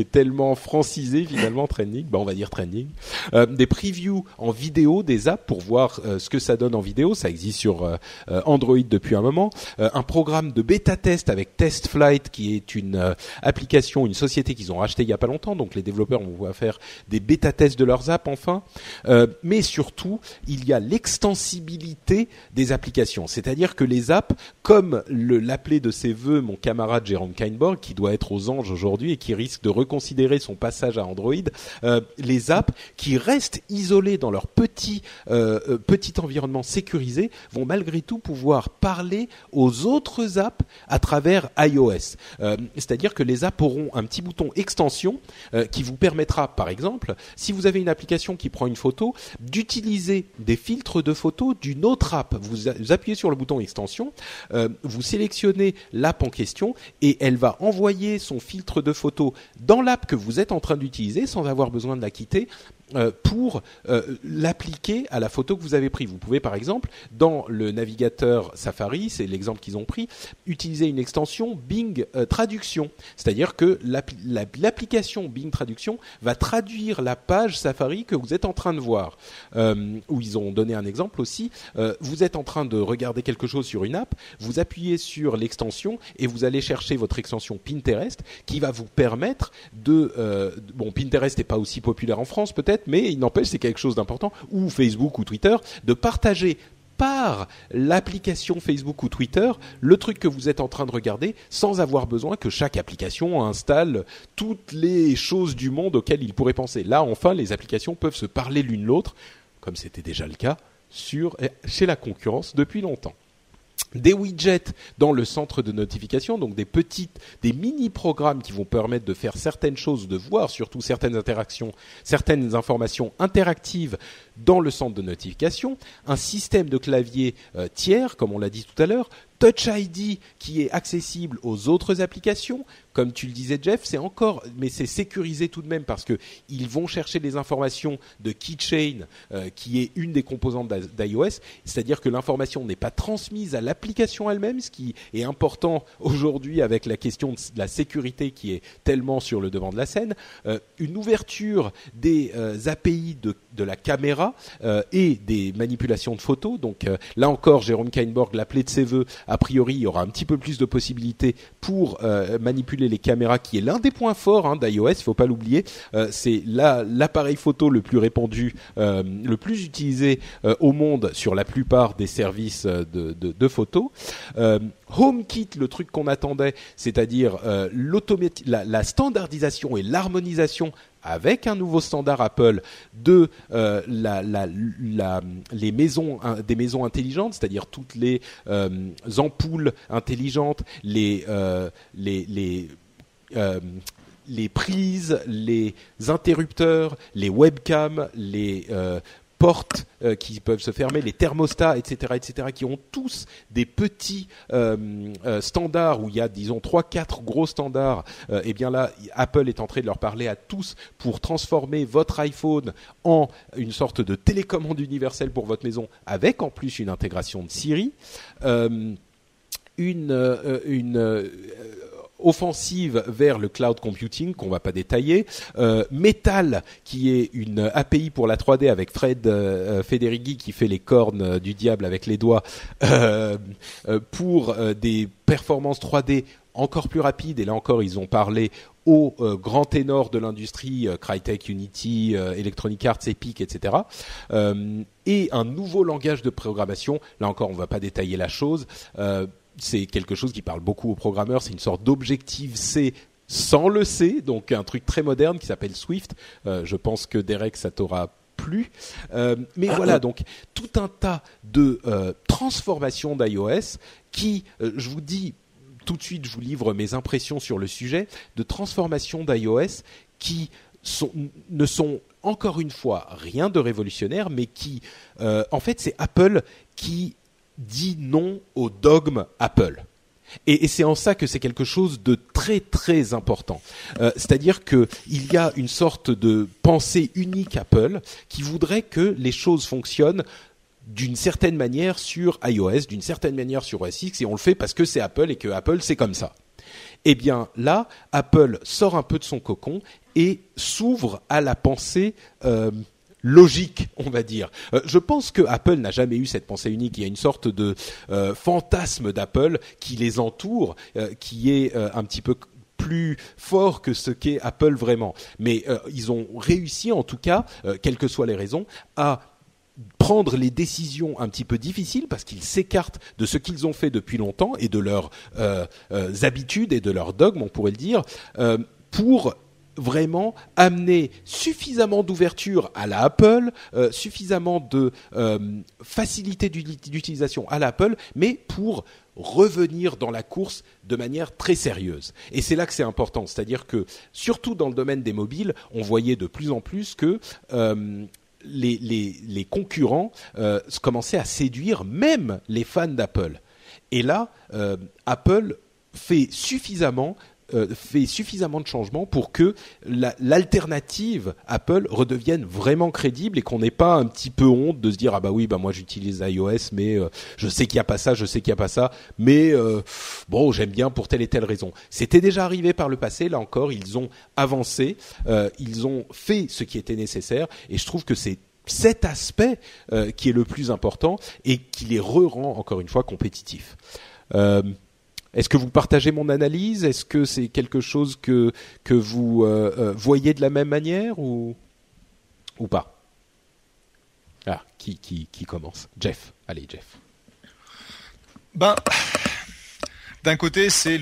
francisé finalement trending, on va dire trending, des previews en vidéo des apps pour voir ce que ça donne en vidéo, ça existe sur Android depuis un moment, un programme de bêta test avec TestFlight qui est une application, une société qu'ils ont rachetée il y a pas longtemps, donc les développeurs vont pouvoir faire des bêta tests de leurs apps enfin, mais surtout il y a l'extensibilité des applications, c'est-à-dire que les apps, comme l'appelait de ses voeux mon camarade Jérôme Kainborg, qui doit être aux anges aujourd'hui et qui risque de reconsidérer son passage à Android, les apps qui restent isolées dans leur petit environnement sécurisé vont malgré tout pouvoir parler aux autres apps à travers iOS. C'est-à-dire que les apps auront un petit bouton extension qui vous permettra, par exemple, si vous avez une application qui prend une photo, d'utiliser des filtres de photos d'une autre app. Vous appuyez sur le bouton extension, vous sélectionnez l'app en question et elle va envoyer son filtre de photo dans l'app que vous êtes en train d'utiliser sans avoir besoin de la quitter pour l'appliquer à la photo que vous avez prise. Vous pouvez par exemple, dans le navigateur Safari, c'est l'exemple qu'ils ont pris, utiliser une extension Bing Traduction. C'est-à-dire que l'application Bing Traduction va traduire la page Safari que vous êtes en train de voir. Où ils ont donné un exemple aussi, vous êtes en train de regarder quelque chose sur une app, vous appuyez sur l'extension et vous allez chercher votre extension Pinterest qui va vous permettre Pinterest n'est pas aussi populaire en France peut-être, mais il n'empêche, c'est quelque chose d'important, ou Facebook ou Twitter, de partager par l'application Facebook ou Twitter le truc que vous êtes en train de regarder sans avoir besoin que chaque application installe toutes les choses du monde auxquelles il pourrait penser. Là, enfin, les applications peuvent se parler l'une l'autre, comme c'était déjà le cas chez la concurrence depuis longtemps. Des widgets dans le centre de notification, donc des mini-programmes qui vont permettre de faire certaines choses, de voir surtout certaines informations interactives dans le centre de notification, un système de clavier tiers, comme on l'a dit tout à l'heure, Touch ID qui est accessible aux autres applications, comme tu le disais Jeff, mais c'est sécurisé tout de même parce que ils vont chercher des informations de Keychain, qui est une des composantes d'iOS, c'est-à-dire que l'information n'est pas transmise à l'application elle-même, ce qui est important aujourd'hui avec la question de la sécurité qui est tellement sur le devant de la scène, une ouverture des API de la caméra et des manipulations de photos, donc là encore Jérôme Kainborg l'appelait de ses voeux. A priori, il y aura un petit peu plus de possibilités pour manipuler les caméras, qui est l'un des points forts d'iOS, il faut pas l'oublier. C'est l'appareil photo le plus répandu, le plus utilisé au monde sur la plupart des services de photos. HomeKit, le truc qu'on attendait, c'est-à-dire la standardisation et l'harmonisation avec un nouveau standard Apple de des maisons intelligentes, c'est-à-dire toutes les ampoules intelligentes, les prises, les interrupteurs, les webcams, les portes qui peuvent se fermer, les thermostats, etc., qui ont tous des petits standards où il y a, disons, 3-4 gros standards. Et bien là, Apple est en train de leur parler à tous pour transformer votre iPhone en une sorte de télécommande universelle pour votre maison, avec en plus une intégration de Siri. Une offensive vers le cloud computing qu'on va pas détailler, Metal qui est une API pour la 3D avec Fred Federighi qui fait les cornes du diable avec les doigts pour des performances 3D encore plus rapides, et là encore ils ont parlé aux grands ténors de l'industrie, Crytek, Unity, Electronic Arts, Epic, etc. Et un nouveau langage de programmation, là encore on va pas détailler la chose, c'est quelque chose qui parle beaucoup aux programmeurs, c'est une sorte d'Objective-C sans le C, donc un truc très moderne qui s'appelle Swift. Je pense que Derek, ça t'aura plu. Mais voilà, donc tout un tas de transformations d'iOS qui, je vous dis tout de suite, je vous livre mes impressions sur le sujet, de transformations d'iOS qui ne sont encore une fois rien de révolutionnaire, mais qui, en fait, c'est Apple qui dit non au dogme Apple. Et c'est en ça que c'est quelque chose de très très important. C'est-à-dire que il y a une sorte de pensée unique Apple qui voudrait que les choses fonctionnent d'une certaine manière sur iOS, d'une certaine manière sur OS X, et on le fait parce que c'est Apple et que Apple c'est comme ça. Eh bien là, Apple sort un peu de son cocon et s'ouvre à la pensée logique, on va dire. Je pense que Apple n'a jamais eu cette pensée unique. Il y a une sorte de fantasme d'Apple qui les entoure, qui est un petit peu plus fort que ce qu'est Apple vraiment. Mais ils ont réussi, en tout cas, quelles que soient les raisons, à prendre les décisions un petit peu difficiles parce qu'ils s'écartent de ce qu'ils ont fait depuis longtemps et de leurs habitudes et de leurs dogmes, on pourrait le dire, pour vraiment amener suffisamment d'ouverture à la Apple, suffisamment de facilité d'utilisation à la Apple, mais pour revenir dans la course de manière très sérieuse. Et c'est là que c'est important, c'est-à-dire que surtout dans le domaine des mobiles, on voyait de plus en plus que les concurrents commençaient à séduire même les fans d'Apple. Et là, Apple fait suffisamment de changements pour que l'alternative Apple redevienne vraiment crédible et qu'on n'ait pas un petit peu honte de se dire ah bah oui bah moi j'utilise iOS mais je sais qu'il y a pas ça, mais bon j'aime bien pour telle et telle raison. C'était déjà arrivé par le passé, là encore ils ont avancé, ils ont fait ce qui était nécessaire et je trouve que c'est cet aspect qui est le plus important et qui les rend encore une fois compétitifs. Est-ce que vous partagez mon analyse ? Est-ce que c'est quelque chose que vous voyez de la même manière ou pas ? Ah, qui commence ? Jeff. Allez, Jeff. Ben, d'un côté, c'est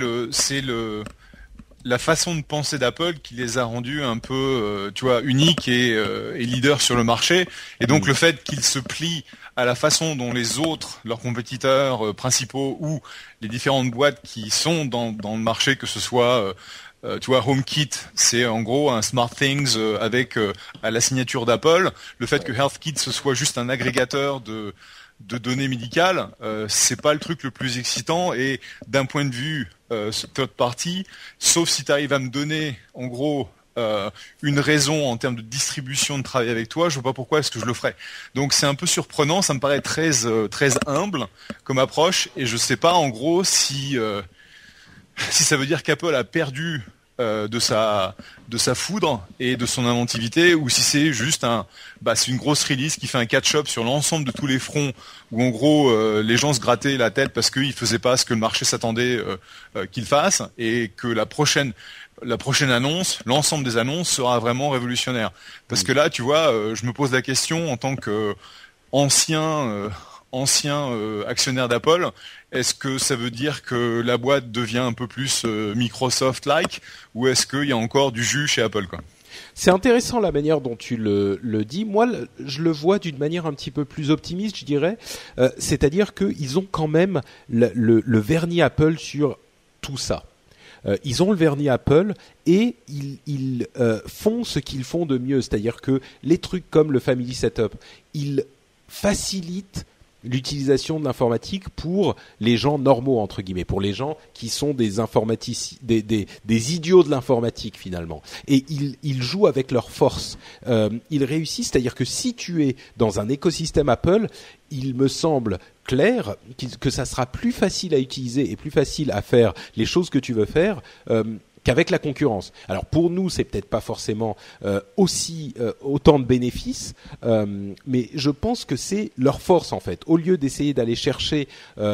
la façon de penser d'Apple qui les a rendus un peu, uniques et leaders sur le marché. Et donc le fait qu'ils se plient à la façon dont les autres, leurs compétiteurs principaux ou les différentes boîtes qui sont dans le marché, que ce soit HomeKit, c'est en gros un SmartThings avec à la signature d'Apple. Le fait que HealthKit ce soit juste un agrégateur de données médicales, c'est pas le truc le plus excitant. Et d'un point de vue third party, sauf si tu arrives à me donner en gros une raison en termes de distribution de travail avec toi, je vois pas pourquoi est-ce que je le ferais. Donc c'est un peu surprenant, ça me paraît très humble comme approche, et je sais pas en gros si ça veut dire qu'Apple a perdu de sa foudre et de son inventivité, ou si c'est juste c'est une grosse release qui fait un catch-up sur l'ensemble de tous les fronts où en gros les gens se grattaient la tête parce qu'ils faisaient pas ce que le marché s'attendait qu'ils fassent, et que la prochaine annonce, l'ensemble des annonces sera vraiment révolutionnaire. Parce que là, tu vois, je me pose la question en tant que ancien actionnaire d'Apple, est-ce que ça veut dire que la boîte devient un peu plus Microsoft-like, ou est-ce qu'il y a encore du jus chez Apple, quoi ? C'est intéressant la manière dont tu le dis. Moi, je le vois d'une manière un petit peu plus optimiste, je dirais. C'est-à-dire qu'ils ont quand même le vernis Apple sur tout ça. Ils ont le vernis Apple et ils font ce qu'ils font de mieux, c'est-à-dire que les trucs comme le Family Setup, ils facilitent l'utilisation de l'informatique pour les gens normaux entre guillemets, pour les gens qui sont des informaticiens, des idiots de l'informatique finalement. Et ils jouent avec leur force. Ils réussissent, c'est-à-dire que si tu es dans un écosystème Apple, il me semble clair que ça sera plus facile à utiliser et plus facile à faire les choses que tu veux faire. Qu'avec la concurrence. Alors pour nous, c'est peut-être pas forcément autant de bénéfices, mais je pense que c'est leur force en fait. Au lieu d'essayer d'aller chercher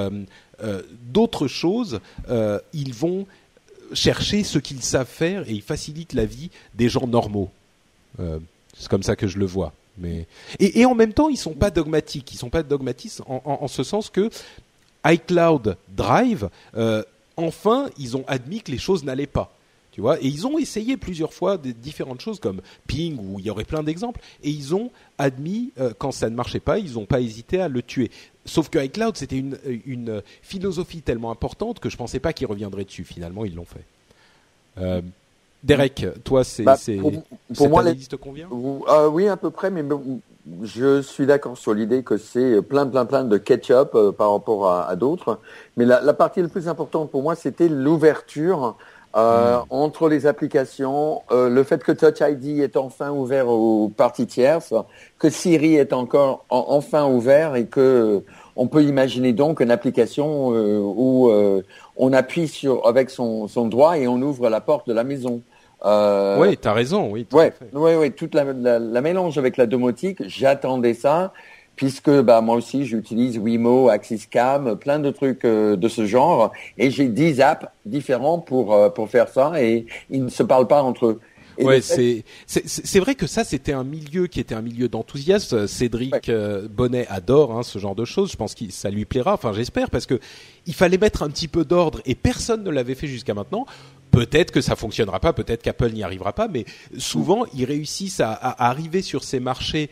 d'autres choses, ils vont chercher ce qu'ils savent faire et ils facilitent la vie des gens normaux. C'est comme ça que je le vois. Mais et en même temps, ils sont pas dogmatiques. Ils sont pas dogmatistes en ce sens que iCloud Drive, enfin, ils ont admis que les choses n'allaient pas. Tu vois, et ils ont essayé plusieurs fois des différentes choses comme Ping, où il y aurait plein d'exemples, et ils ont admis quand ça ne marchait pas, ils n'ont pas hésité à le tuer. Sauf que iCloud, c'était une philosophie tellement importante que je pensais pas qu'ils reviendraient dessus. Finalement, ils l'ont fait. Derek, toi, pour moi, analyse te convient ? Oui, à peu près, mais je suis d'accord sur l'idée que c'est plein de ketchup par rapport à d'autres. Mais la partie la plus importante pour moi, c'était l'ouverture entre les applications, le fait que Touch ID est enfin ouvert aux parties tierces, que Siri est encore enfin ouvert et que on peut imaginer donc une application où on appuie avec son doigt et on ouvre la porte de la maison. Oui, t'as raison, oui. Oui, toute la mélange avec la domotique, j'attendais ça. Puisque moi aussi j'utilise Wemo, AxisCam, plein de trucs de ce genre, et j'ai 10 apps différents pour faire ça, et ils ne se parlent pas entre eux. Ouais, c'est vrai que ça c'était un milieu qui était un milieu d'enthousiastes. Cédric Bonnet adore ce genre de choses. Je pense que ça lui plaira. Enfin, j'espère, parce que il fallait mettre un petit peu d'ordre et personne ne l'avait fait jusqu'à maintenant. Peut-être que ça fonctionnera pas, peut-être qu'Apple n'y arrivera pas, mais souvent ils réussissent à arriver sur ces marchés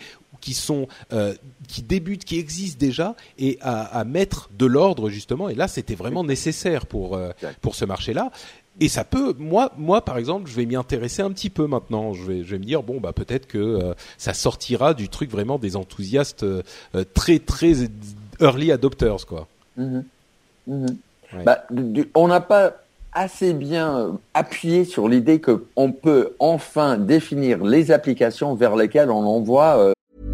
qui débutent, qui existent déjà, et à mettre de l'ordre justement. Et là, c'était vraiment nécessaire pour ce marché-là. Et ça peut, moi par exemple, je vais m'y intéresser un petit peu maintenant. Je vais me dire peut-être que ça sortira du truc vraiment des enthousiastes très très early adopters quoi. Ouais. On n'a pas assez bien appuyé sur l'idée qu'on peut enfin définir les applications vers lesquelles on envoie.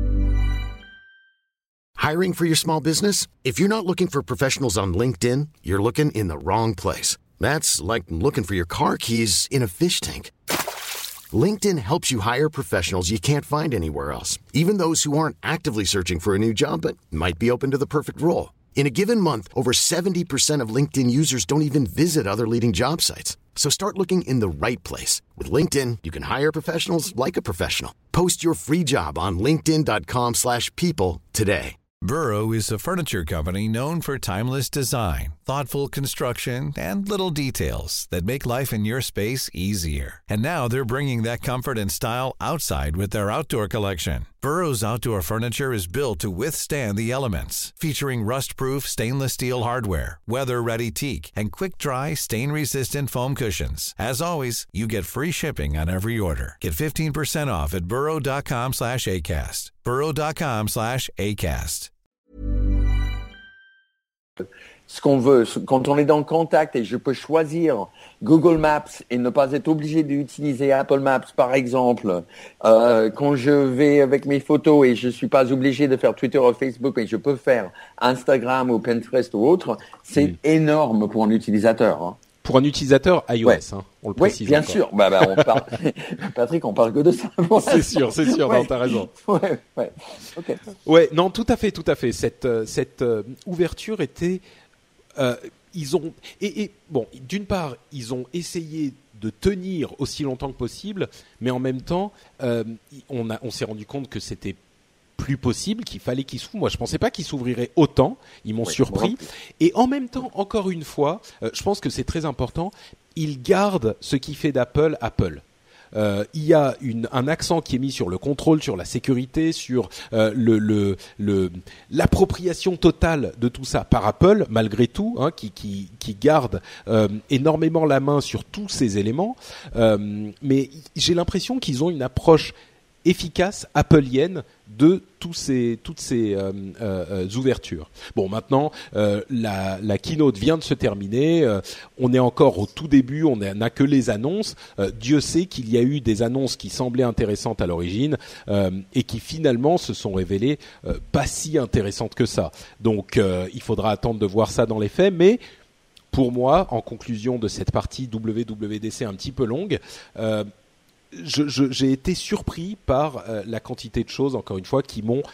Hiring for your small business? If you're not looking for professionals on LinkedIn, you're looking in the wrong place. That's like looking for your car keys in a fish tank. LinkedIn helps you hire professionals you can't find anywhere else, even those who aren't actively searching for a new job but might be open to the perfect role. In a given month, over 70% of LinkedIn users don't even visit other leading job sites. So start looking in the right place. With LinkedIn, you can hire professionals like a professional. Post your free job on linkedin.com/people today. Burrow is a furniture company known for timeless design, thoughtful construction, and little details that make life in your space easier. And now they're bringing that comfort and style outside with their outdoor collection. Burrow's outdoor furniture is built to withstand the elements, featuring rust-proof stainless steel hardware, weather-ready teak, and quick-dry, stain-resistant foam cushions. As always, you get free shipping on every order. Get 15% off at burrow.com/ACAST. burrow.com/ACAST. Ce qu'on veut, quand on est dans le contact et je peux choisir Google Maps et ne pas être obligé d'utiliser Apple Maps par exemple, quand je vais avec mes photos et je suis pas obligé de faire Twitter ou Facebook et je peux faire Instagram ou Pinterest ou autre, c'est énorme pour un utilisateur. Pour un utilisateur iOS, on le précise. Oui, bien sûr. On parle, Patrick, on parle que de ça. C'est sûr, non, t'as raison. Ouais. Ok. Ouais, non, tout à fait. Cette ouverture était, ils ont bon, d'une part, ils ont essayé de tenir aussi longtemps que possible, mais en même temps, on s'est rendu compte que c'était plus possible, qu'il fallait qu'ils s'ouvrent. Moi, je pensais pas qu'ils s'ouvriraient autant. Ils m'ont surpris. Et en même temps, encore une fois, je pense que c'est très important. Ils gardent ce qui fait d'Apple Apple. il y a un accent qui est mis sur le contrôle, sur la sécurité, sur l'appropriation totale de tout ça par Apple, malgré tout, hein, qui garde énormément la main sur tous ces éléments. Mais j'ai l'impression qu'ils ont une approche efficace, appleienne, de toutes ces ouvertures. Bon, maintenant, la keynote vient de se terminer. On est encore au tout début. On n'a que les annonces. Dieu sait qu'il y a eu des annonces qui semblaient intéressantes à l'origine et qui finalement se sont révélées pas si intéressantes que ça. Donc, il faudra attendre de voir ça dans les faits. Mais pour moi, en conclusion de cette partie WWDC un petit peu longue, j'ai été surpris par la quantité de choses, encore une fois, qui m'ont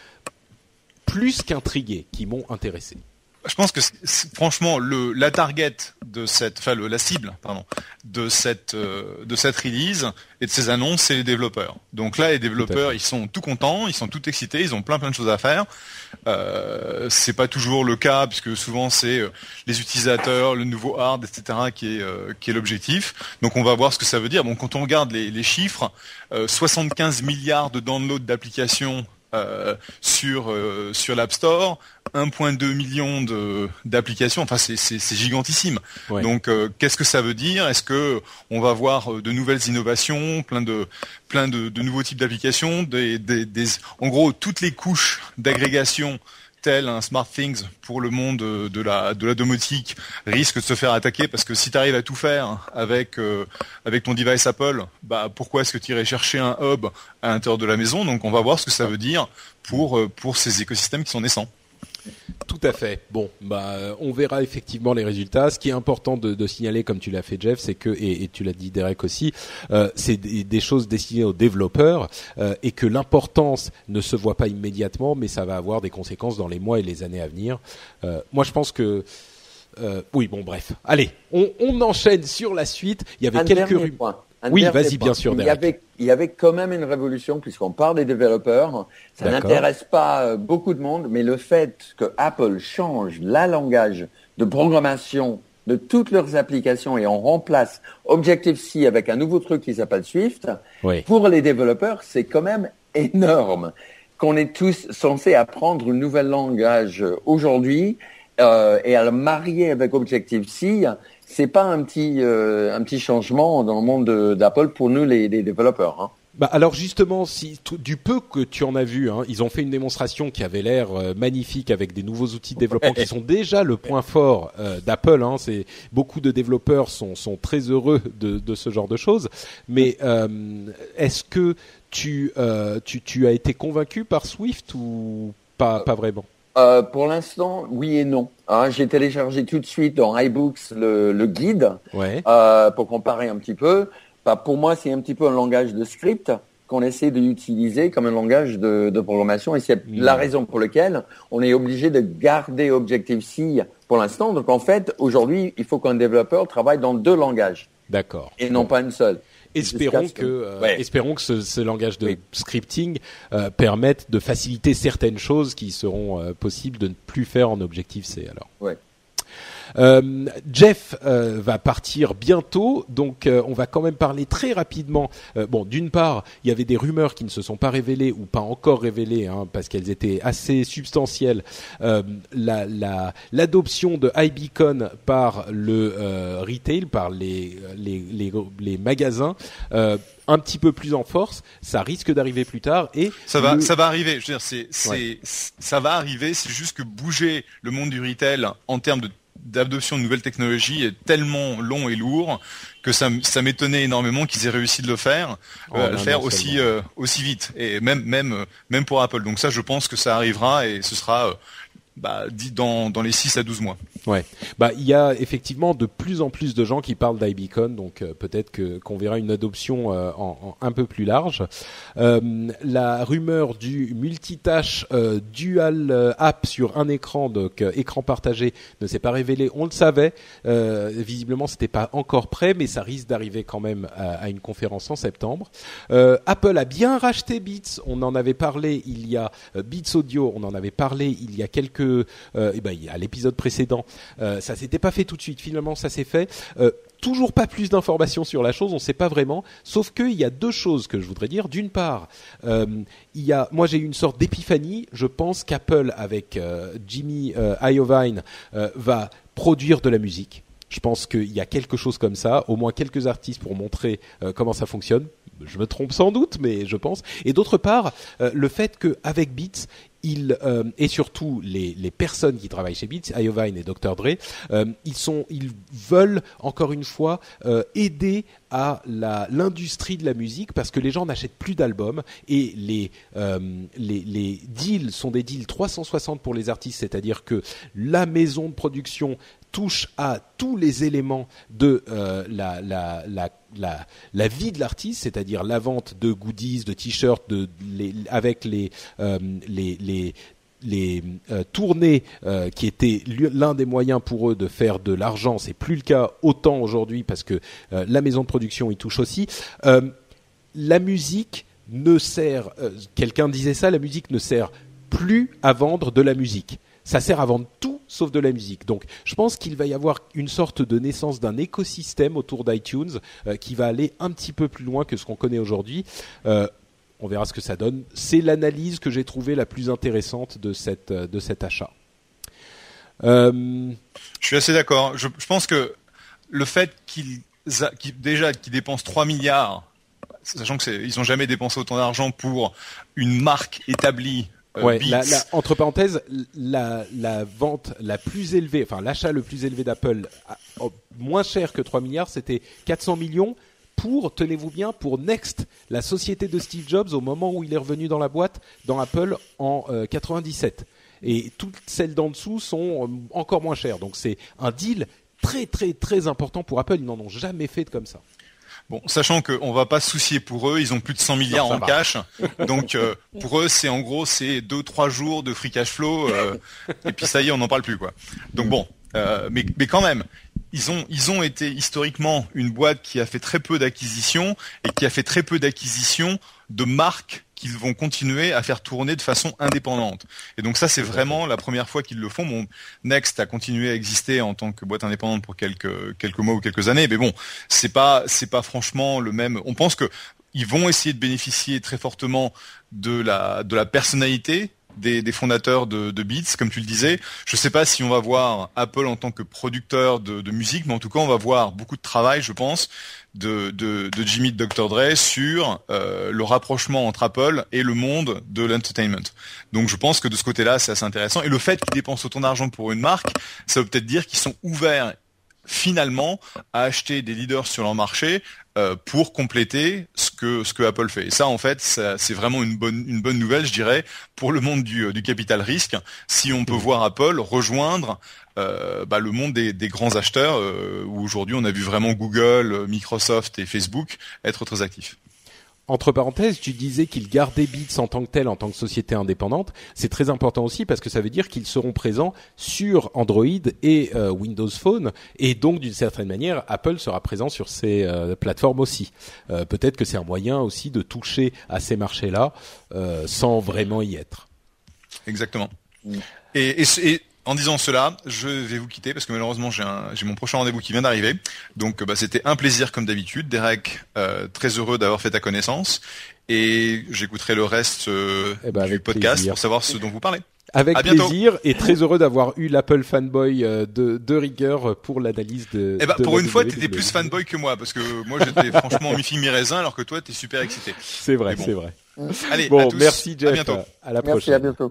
plus qu'intrigué, qui m'ont intéressé. Je pense que franchement la target de la cible de cette release et de ces annonces, c'est les développeurs. Donc là, les développeurs, ils sont tout contents, ils sont tout excités, ils ont plein de choses à faire. C'est pas toujours le cas puisque souvent c'est les utilisateurs, le nouveau hard, etc. qui est l'objectif. Donc on va voir ce que ça veut dire. Bon, quand on regarde les chiffres, 75 milliards de downloads d'applications sur l'App Store, 1,2 million d'applications, enfin c'est gigantissime. Ouais. Donc qu'est-ce que ça veut dire ? Est-ce que on va voir de nouvelles innovations, plein de nouveaux types d'applications, en gros toutes les couches d'agrégation telles un SmartThings pour le monde de la domotique risque de se faire attaquer parce que si tu arrives à tout faire avec ton device Apple, bah pourquoi est-ce que tu irais chercher un hub à l'intérieur de la maison ? Donc on va voir ce que ça veut dire pour ces écosystèmes qui sont naissants. Tout à fait. Bon, on verra effectivement les résultats. Ce qui est important de signaler, comme tu l'as fait, Jeff, c'est que et tu l'as dit, Derek aussi, c'est des choses destinées aux développeurs et que l'importance ne se voit pas immédiatement, mais ça va avoir des conséquences dans les mois et les années à venir. Moi, je pense que oui, bon, bref. Allez, on enchaîne sur la suite. Il y avait quelques rumeurs. Oui, vas-y, bien sûr, Derek. Il y avait quand même une révolution puisqu'on parle des développeurs. Ça n'intéresse pas beaucoup de monde, mais le fait que Apple change la langage de programmation de toutes leurs applications et on remplace Objective-C avec un nouveau truc qui s'appelle Swift, oui. Pour les développeurs, c'est quand même énorme qu'on est tous censés apprendre un nouvel langage aujourd'hui et à le marier avec Objective-C. C'est pas un petit changement dans le monde d'Apple pour nous les développeurs. Hein. Alors justement, du peu que tu en as vu, hein, ils ont fait une démonstration qui avait l'air magnifique avec des nouveaux outils de développement qui sont déjà le point fort d'Apple. Hein, beaucoup de développeurs sont très heureux de ce genre de choses. Mais est-ce que tu as été convaincu par Swift ou pas vraiment? Pour l'instant, oui et non. Hein, j'ai téléchargé tout de suite dans iBooks le guide pour comparer un petit peu. Pour moi, c'est un petit peu un langage de script qu'on essaie d'utiliser comme un langage de programmation et c'est la raison pour laquelle on est obligé de garder Objective-C pour l'instant. Donc en fait, aujourd'hui, il faut qu'un développeur travaille dans 2 langages. D'accord. Et non pas une seule. Espérons que ce langage de scripting permette de faciliter certaines choses qui seront possibles de ne plus faire en Objective-C alors. Ouais. Jeff va partir bientôt, donc on va quand même parler très rapidement. D'une part, il y avait des rumeurs qui ne se sont pas révélées ou pas encore révélées, hein, parce qu'elles étaient assez substantielles. L'adoption de iBeacon par le retail, par les magasins. Un petit peu plus en force, ça risque d'arriver plus tard et ça va arriver. Je veux dire, ça va arriver. C'est juste que bouger le monde du retail en termes d'adoption de nouvelles technologies est tellement long et lourd que ça m'étonnait énormément qu'ils aient réussi de le faire, aussi vite et même pour Apple. Donc ça, je pense que ça arrivera et ce sera dans les 6 à 12 mois. Ouais. Il y a effectivement de plus en plus de gens qui parlent d'iBeacon, donc peut-être qu'on verra une adoption en un peu plus large. La rumeur du multitâche dual app sur un écran, donc écran partagé, ne s'est pas révélée. On le savait. Visiblement, c'était pas encore prêt, mais ça risque d'arriver quand même à une conférence en septembre. Apple a bien racheté Beats. On en avait parlé Beats Audio. On en avait parlé il y a à l'épisode précédent. Ça s'était pas fait tout de suite. Finalement, ça s'est fait. Toujours pas plus d'informations sur la chose, on ne sait pas vraiment. Sauf qu'il y a deux choses que je voudrais dire. D'une part, moi j'ai eu une sorte d'épiphanie. Je pense qu'Apple avec Jimmy Iovine va produire de la musique. Je pense qu'il y a quelque chose comme ça, au moins quelques artistes pour montrer comment ça fonctionne. Je me trompe sans doute, mais je pense. Et d'autre part, le fait qu'avec Beats, et surtout les personnes qui travaillent chez Beats, Iovine et Dr. Dre, ils veulent encore une fois aider à l'industrie de la musique parce que les gens n'achètent plus d'albums et les deals sont des deals 360 pour les artistes, c'est-à-dire que la maison de production touche à tous les éléments de la vie de l'artiste, c'est-à-dire la vente de goodies, de t-shirts, avec les tournées qui étaient l'un des moyens pour eux de faire de l'argent. C'est plus le cas autant aujourd'hui parce que la maison de production y touche aussi. La musique ne sert, quelqu'un disait ça, la musique ne sert plus à vendre de la musique. Ça sert à vendre tout sauf de la musique. Donc, je pense qu'il va y avoir une sorte de naissance d'un écosystème autour d'iTunes qui va aller un petit peu plus loin que ce qu'on connaît aujourd'hui. On verra ce que ça donne. C'est l'analyse que j'ai trouvée la plus intéressante de cet achat. Je suis assez d'accord. Je pense que le fait qu'ils dépensent 3 milliards, sachant qu'ils n'ont jamais dépensé autant d'argent pour une marque établie. Entre parenthèses, la vente la plus élevée, enfin l'achat le plus élevé d'Apple, moins cher que 3 milliards, c'était 400 millions pour, tenez-vous bien, pour Next, la société de Steve Jobs au moment où il est revenu dans la boîte, dans Apple en 97. Et toutes celles d'en dessous sont encore moins chères. Donc c'est un deal très très très important pour Apple. Ils n'en ont jamais fait comme ça. Bon, sachant qu'on va pas se soucier pour eux, ils ont plus de 100 milliards en cash, donc pour eux c'est 2-3 jours de free cash flow et puis ça y est, on n'en parle plus quoi. Donc bon, mais quand même, ils ont été historiquement une boîte qui a fait très peu d'acquisitions et qui a fait très peu d'acquisitions de marques qu'ils vont continuer à faire tourner de façon indépendante. Et donc ça, c'est vraiment la première fois qu'ils le font. Bon, Next a continué à exister en tant que boîte indépendante pour quelques mois ou quelques années, mais bon, c'est pas franchement le même. On pense que ils vont essayer de bénéficier très fortement de la personnalité des fondateurs de Beats, comme tu le disais. Je sais pas si on va voir Apple en tant que producteur de musique, mais en tout cas, on va voir beaucoup de travail, je pense, de Jimmy de Dr. Dre sur le rapprochement entre Apple et le monde de l'entertainment. Donc je pense que de ce côté-là, c'est assez intéressant. Et le fait qu'ils dépensent autant d'argent pour une marque, ça veut peut-être dire qu'ils sont ouverts finalement à acheter des leaders sur leur marché pour compléter ce que Apple fait. Et ça, en fait, c'est vraiment une bonne nouvelle, je dirais, pour le monde du capital risque. Si on peut voir Apple rejoindre le monde des grands acheteurs, où aujourd'hui on a vu vraiment Google, Microsoft et Facebook être très actifs. Entre parenthèses, tu disais qu'ils gardaient Beats en tant que tel, en tant que société indépendante. C'est très important aussi parce que ça veut dire qu'ils seront présents sur Android et Windows Phone. Et donc, d'une certaine manière, Apple sera présent sur ces plateformes aussi. Peut-être que c'est un moyen aussi de toucher à ces marchés-là sans vraiment y être. Exactement. Et en disant cela, je vais vous quitter parce que malheureusement j'ai mon prochain rendez-vous qui vient d'arriver. Donc c'était un plaisir comme d'habitude. Derek, très heureux d'avoir fait ta connaissance et j'écouterai le reste du podcast plaisir. Pour savoir ce dont vous parlez. Avec plaisir et très heureux d'avoir eu l'Apple fanboy de rigueur pour l'analyse de. Pour une fois, t'étais plus fanboy que moi parce que moi j'étais franchement mi-figue mi-raisin alors que toi t'es super excité. C'est vrai, c'est vrai. Allez, bon, à tous. Merci Jeff. À bientôt. À la prochaine. Merci, à bientôt.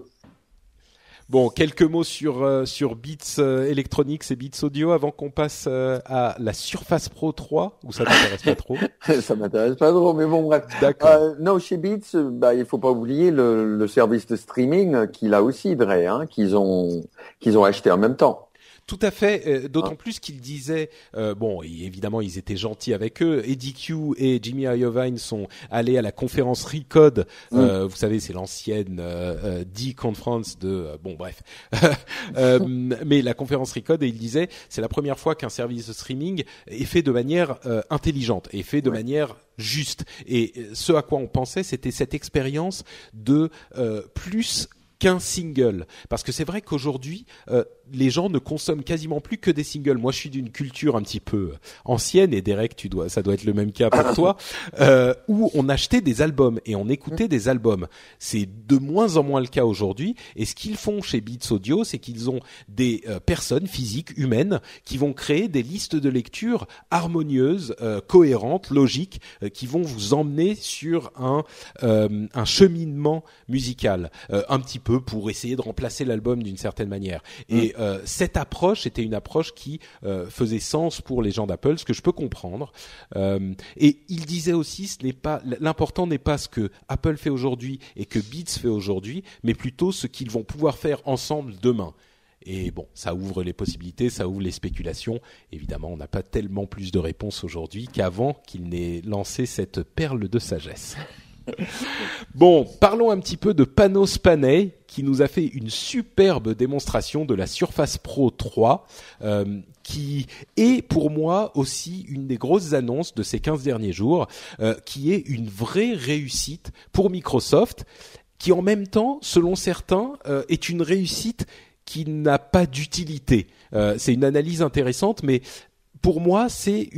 Bon, quelques mots sur Beats Electronics et Beats Audio avant qu'on passe à la Surface Pro 3, où ça t'intéresse pas trop. Ça m'intéresse pas trop, mais bon, bref. D'accord. Non, chez Beats, il faut pas oublier le service de streaming qu'il a aussi, Dre, qu'ils ont acheté en même temps. Tout à fait, d'autant plus qu'ils disaient, évidemment ils étaient gentils avec eux, Eddie Q et Jimmy Iovine sont allés à la conférence Recode, vous savez c'est l'ancienne D-Conference mais la conférence Recode, et ils disaient c'est la première fois qu'un service de streaming est fait de manière intelligente, est fait de manière juste, et ce à quoi on pensait c'était cette expérience de plus qu'un single, parce que c'est vrai qu'aujourd'hui les gens ne consomment quasiment plus que des singles. Moi, je suis d'une culture un petit peu ancienne, et Derek, ça doit être le même cas pour toi, où on achetait des albums et on écoutait des albums. C'est de moins en moins le cas aujourd'hui. Et ce qu'ils font chez Beats Audio, c'est qu'ils ont des personnes physiques, humaines, qui vont créer des listes de lecture harmonieuses, cohérentes, logiques, qui vont vous emmener sur un cheminement musical, un petit peu pour essayer de remplacer l'album d'une certaine manière. Et cette approche était une approche qui faisait sens pour les gens d'Apple, ce que je peux comprendre. Et il disait aussi, l'important n'est pas ce que Apple fait aujourd'hui et que Beats fait aujourd'hui, mais plutôt ce qu'ils vont pouvoir faire ensemble demain. Et bon, ça ouvre les possibilités, ça ouvre les spéculations. Évidemment, on n'a pas tellement plus de réponses aujourd'hui qu'avant qu'il n'ait lancé cette perle de sagesse. Bon, parlons un petit peu de Panos Panay, qui nous a fait une superbe démonstration de la Surface Pro 3, qui est pour moi aussi une des grosses annonces de ces 15 derniers jours, qui est une vraie réussite pour Microsoft, qui en même temps, selon certains, est une réussite qui n'a pas d'utilité. C'est une analyse intéressante, mais pour moi, c'est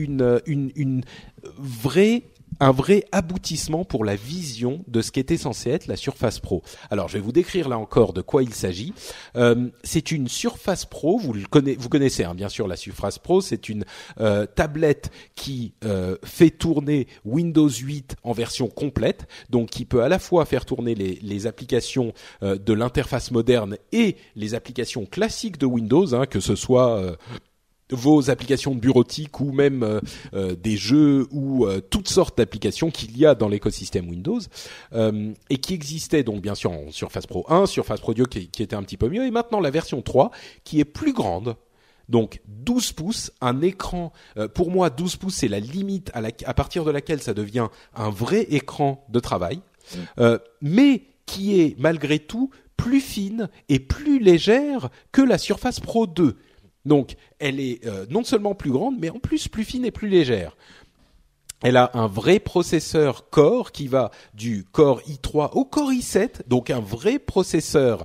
un vrai aboutissement pour la vision de ce qu'était censé être la Surface Pro. Alors, je vais vous décrire là encore de quoi il s'agit. C'est une Surface Pro, vous connaissez bien sûr la Surface Pro, c'est une tablette qui fait tourner Windows 8 en version complète, donc qui peut à la fois faire tourner les applications de l'interface moderne et les applications classiques de Windows, que ce soit vos applications de bureautique ou même des jeux ou toutes sortes d'applications qu'il y a dans l'écosystème Windows et qui existaient donc bien sûr en Surface Pro 1, Surface Pro 2 qui était un petit peu mieux, et maintenant la version 3 qui est plus grande. Donc 12 pouces, un écran, pour moi 12 pouces c'est la limite à partir de laquelle ça devient un vrai écran de travail, mais qui est malgré tout plus fine et plus légère que la Surface Pro 2. Donc, elle est non seulement plus grande, mais en plus plus fine et plus légère. Elle a un vrai processeur Core qui va du Core i3 au Core i7, donc un vrai processeur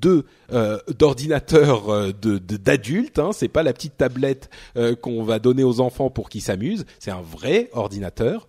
d'ordinateur d'adulte. C'est pas la petite tablette qu'on va donner aux enfants pour qu'ils s'amusent. C'est un vrai ordinateur.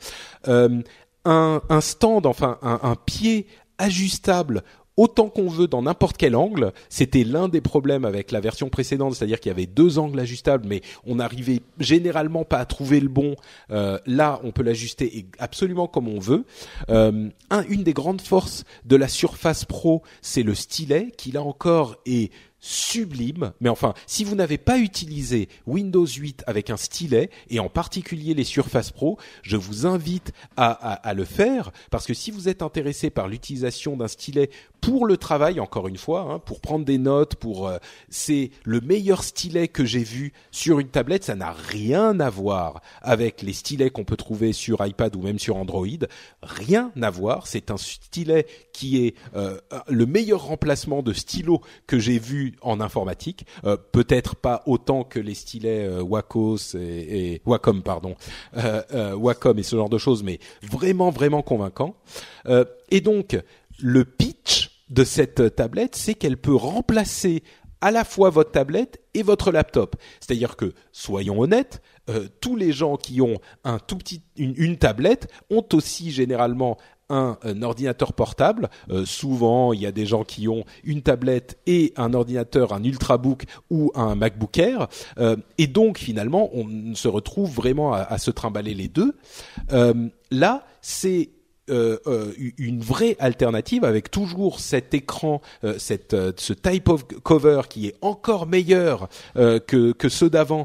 Un stand, enfin un pied ajustable autant qu'on veut dans n'importe quel angle. C'était l'un des problèmes avec la version précédente, c'est-à-dire qu'il y avait 2 angles ajustables, mais on n'arrivait généralement pas à trouver le bon. Là, on peut l'ajuster absolument comme on veut. Une des grandes forces de la Surface Pro, c'est le stylet, qui là encore est sublime, mais enfin, si vous n'avez pas utilisé Windows 8 avec un stylet, et en particulier les Surface Pro, je vous invite à le faire, parce que si vous êtes intéressé par l'utilisation d'un stylet pour le travail, encore une fois, pour prendre des notes, c'est le meilleur stylet que j'ai vu sur une tablette. Ça n'a rien à voir avec les stylets qu'on peut trouver sur iPad ou même sur Android. Rien à voir. C'est un stylet qui est le meilleur remplacement de stylo que j'ai vu en informatique. Peut-être pas autant que les stylets Wacom et ce genre de choses, mais vraiment, vraiment convaincant. Et donc, le pitch de cette tablette, c'est qu'elle peut remplacer à la fois votre tablette et votre laptop. C'est-à-dire que, soyons honnêtes, tous les gens qui ont une tablette ont aussi généralement un ordinateur portable. Souvent, il y a des gens qui ont une tablette et un ordinateur, un Ultrabook ou un MacBook Air. Et donc, finalement, on se retrouve vraiment à se trimballer les deux. Là, c'est une vraie alternative avec toujours cet écran, ce type of cover qui est encore meilleur que ceux d'avant,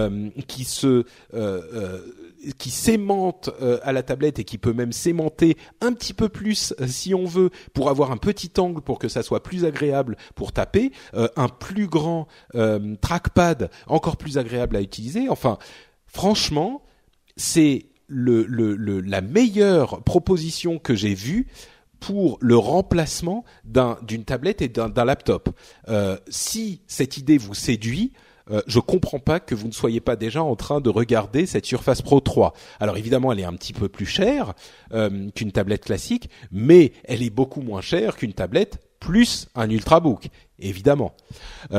qui s'aimante à la tablette et qui peut même s'aimanter un petit peu plus si on veut pour avoir un petit angle pour que ça soit plus agréable pour taper, un plus grand trackpad encore plus agréable à utiliser. Enfin, franchement, c'est la meilleure proposition que j'ai vue pour le remplacement d'une tablette et d'un laptop. Si cette idée vous séduit, je comprends pas que vous ne soyez pas déjà en train de regarder cette Surface Pro 3. Alors évidemment, elle est un petit peu plus chère qu'une tablette classique, mais elle est beaucoup moins chère qu'une tablette plus un Ultrabook, évidemment.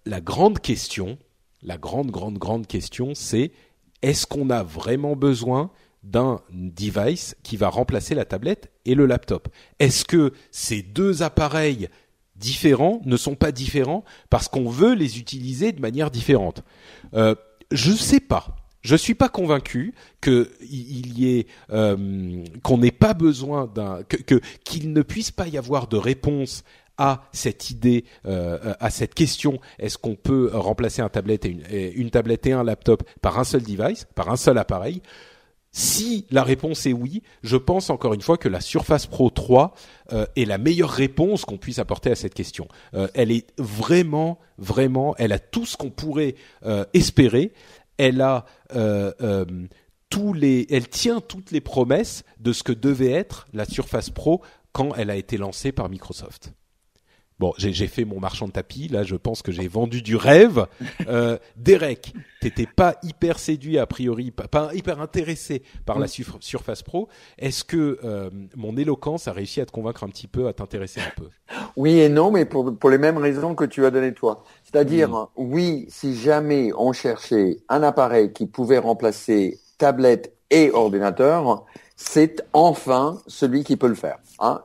la grande question, grande question, c'est est-ce qu'on a vraiment besoin d'un device qui va remplacer la tablette et le laptop? Est-ce que ces deux appareils différents ne sont pas différents parce qu'on veut les utiliser de manière différente? Je sais pas. Je suis pas convaincu que il y ait qu'on n'ait pas besoin qu'il ne puisse pas y avoir de réponse à cette idée, à cette question. Est-ce qu'on peut remplacer une tablette et un laptop par un seul device, par un seul appareil? Si la réponse est oui, je pense encore une fois que la Surface Pro 3 est la meilleure réponse qu'on puisse apporter à cette question. Elle est vraiment, elle a tout ce qu'on pourrait espérer. Elle a elle tient toutes les promesses de ce que devait être la Surface Pro quand elle a été lancée par Microsoft. Bon, j'ai fait mon marchand de tapis. Là, je pense que j'ai vendu du rêve. Derek, t'étais pas hyper séduit a priori, pas hyper intéressé par la Surface Pro. Est-ce que mon éloquence a réussi à te convaincre un petit peu, à t'intéresser un peu? Oui et non, mais pour les mêmes raisons que tu as donné toi. C'est-à-dire, oui, si jamais on cherchait un appareil qui pouvait remplacer tablette et ordinateur, c'est enfin celui qui peut le faire. Hein,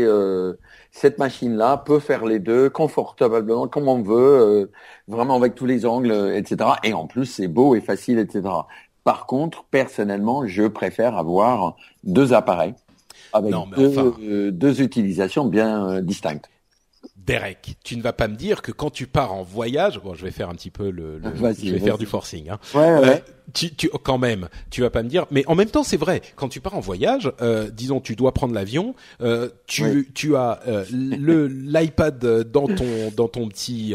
cette machine-là peut faire les deux confortablement, comme on veut, vraiment avec tous les angles, etc. Et en plus, c'est beau et facile, etc. Par contre, personnellement, je préfère avoir deux appareils avec deux utilisations bien distinctes. Derek, tu ne vas pas me dire que quand tu pars en voyage, bon, je vais faire un petit peu je vais faire du forcing, hein. Ouais. Quand même, tu vas pas me dire, mais en même temps, c'est vrai, quand tu pars en voyage, disons, tu dois prendre l'avion, tu as l'iPad dans ton petit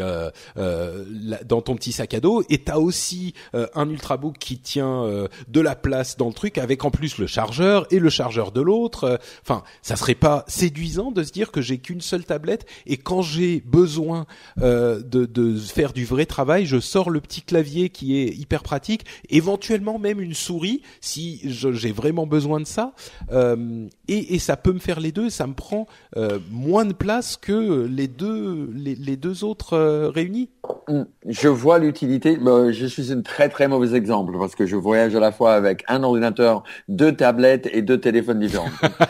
sac à dos, et t'as aussi un Ultrabook qui tient de la place dans le truc, avec en plus le chargeur et le chargeur de l'autre. Enfin, ça serait pas séduisant de se dire que j'ai qu'une seule tablette, et quand j'ai besoin de faire du vrai travail, je sors le petit clavier qui est hyper pratique, éventuellement même une souris si j'ai vraiment besoin de ça, et ça peut me faire les deux. Ça me prend moins de place que les deux autres réunis. Je vois l'utilité. Je suis un très très mauvais exemple parce que je voyage à la fois avec un ordinateur, deux tablettes et deux téléphones différents.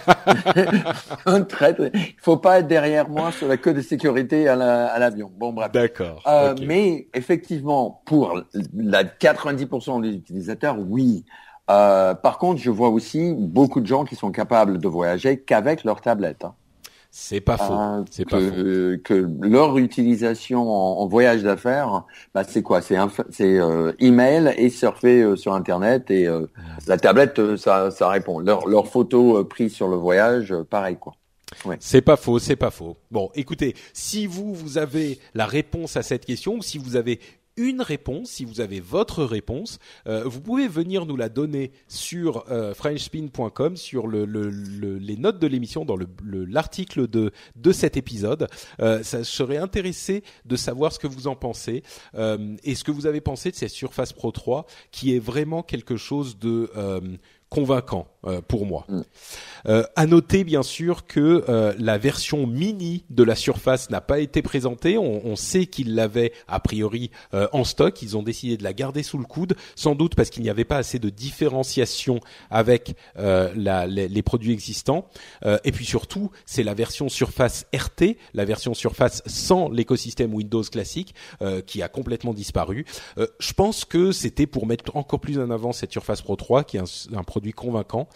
Il faut pas être derrière moi sur la queue de sécurité à l'avion. Bon, bref. D'accord. Okay. Mais effectivement, pour la 90% des utilisateurs, oui. Par contre, je vois aussi beaucoup de gens qui sont capables de voyager qu'avec leur tablette. Hein. C'est pas faux. Que leur utilisation en voyage d'affaires, c'est quoi? C'est email et surfer sur Internet, et la tablette, ça répond. Leurs photos prises sur le voyage, pareil quoi. Ouais. C'est pas faux. Bon, écoutez, si vous avez la réponse à cette question, ou si vous avez une réponse, si vous avez votre réponse, vous pouvez venir nous la donner sur frenchspin.com, sur les notes de l'émission, dans l'article de cet épisode. Ça serait intéressé de savoir ce que vous en pensez, et ce que vous avez pensé de cette Surface Pro 3, qui est vraiment quelque chose de convaincant pour moi. À noter bien sûr que la version mini de la Surface n'a pas été présentée. On sait qu'ils l'avaient a priori en stock. Ils ont décidé de la garder sous le coude, sans doute parce qu'il n'y avait pas assez de différenciation avec les produits existants. Et puis surtout, c'est la version Surface RT, la version Surface sans l'écosystème Windows classique, qui a complètement disparu. Je pense que c'était pour mettre encore plus en avant cette Surface Pro 3, qui est un produit convaincant.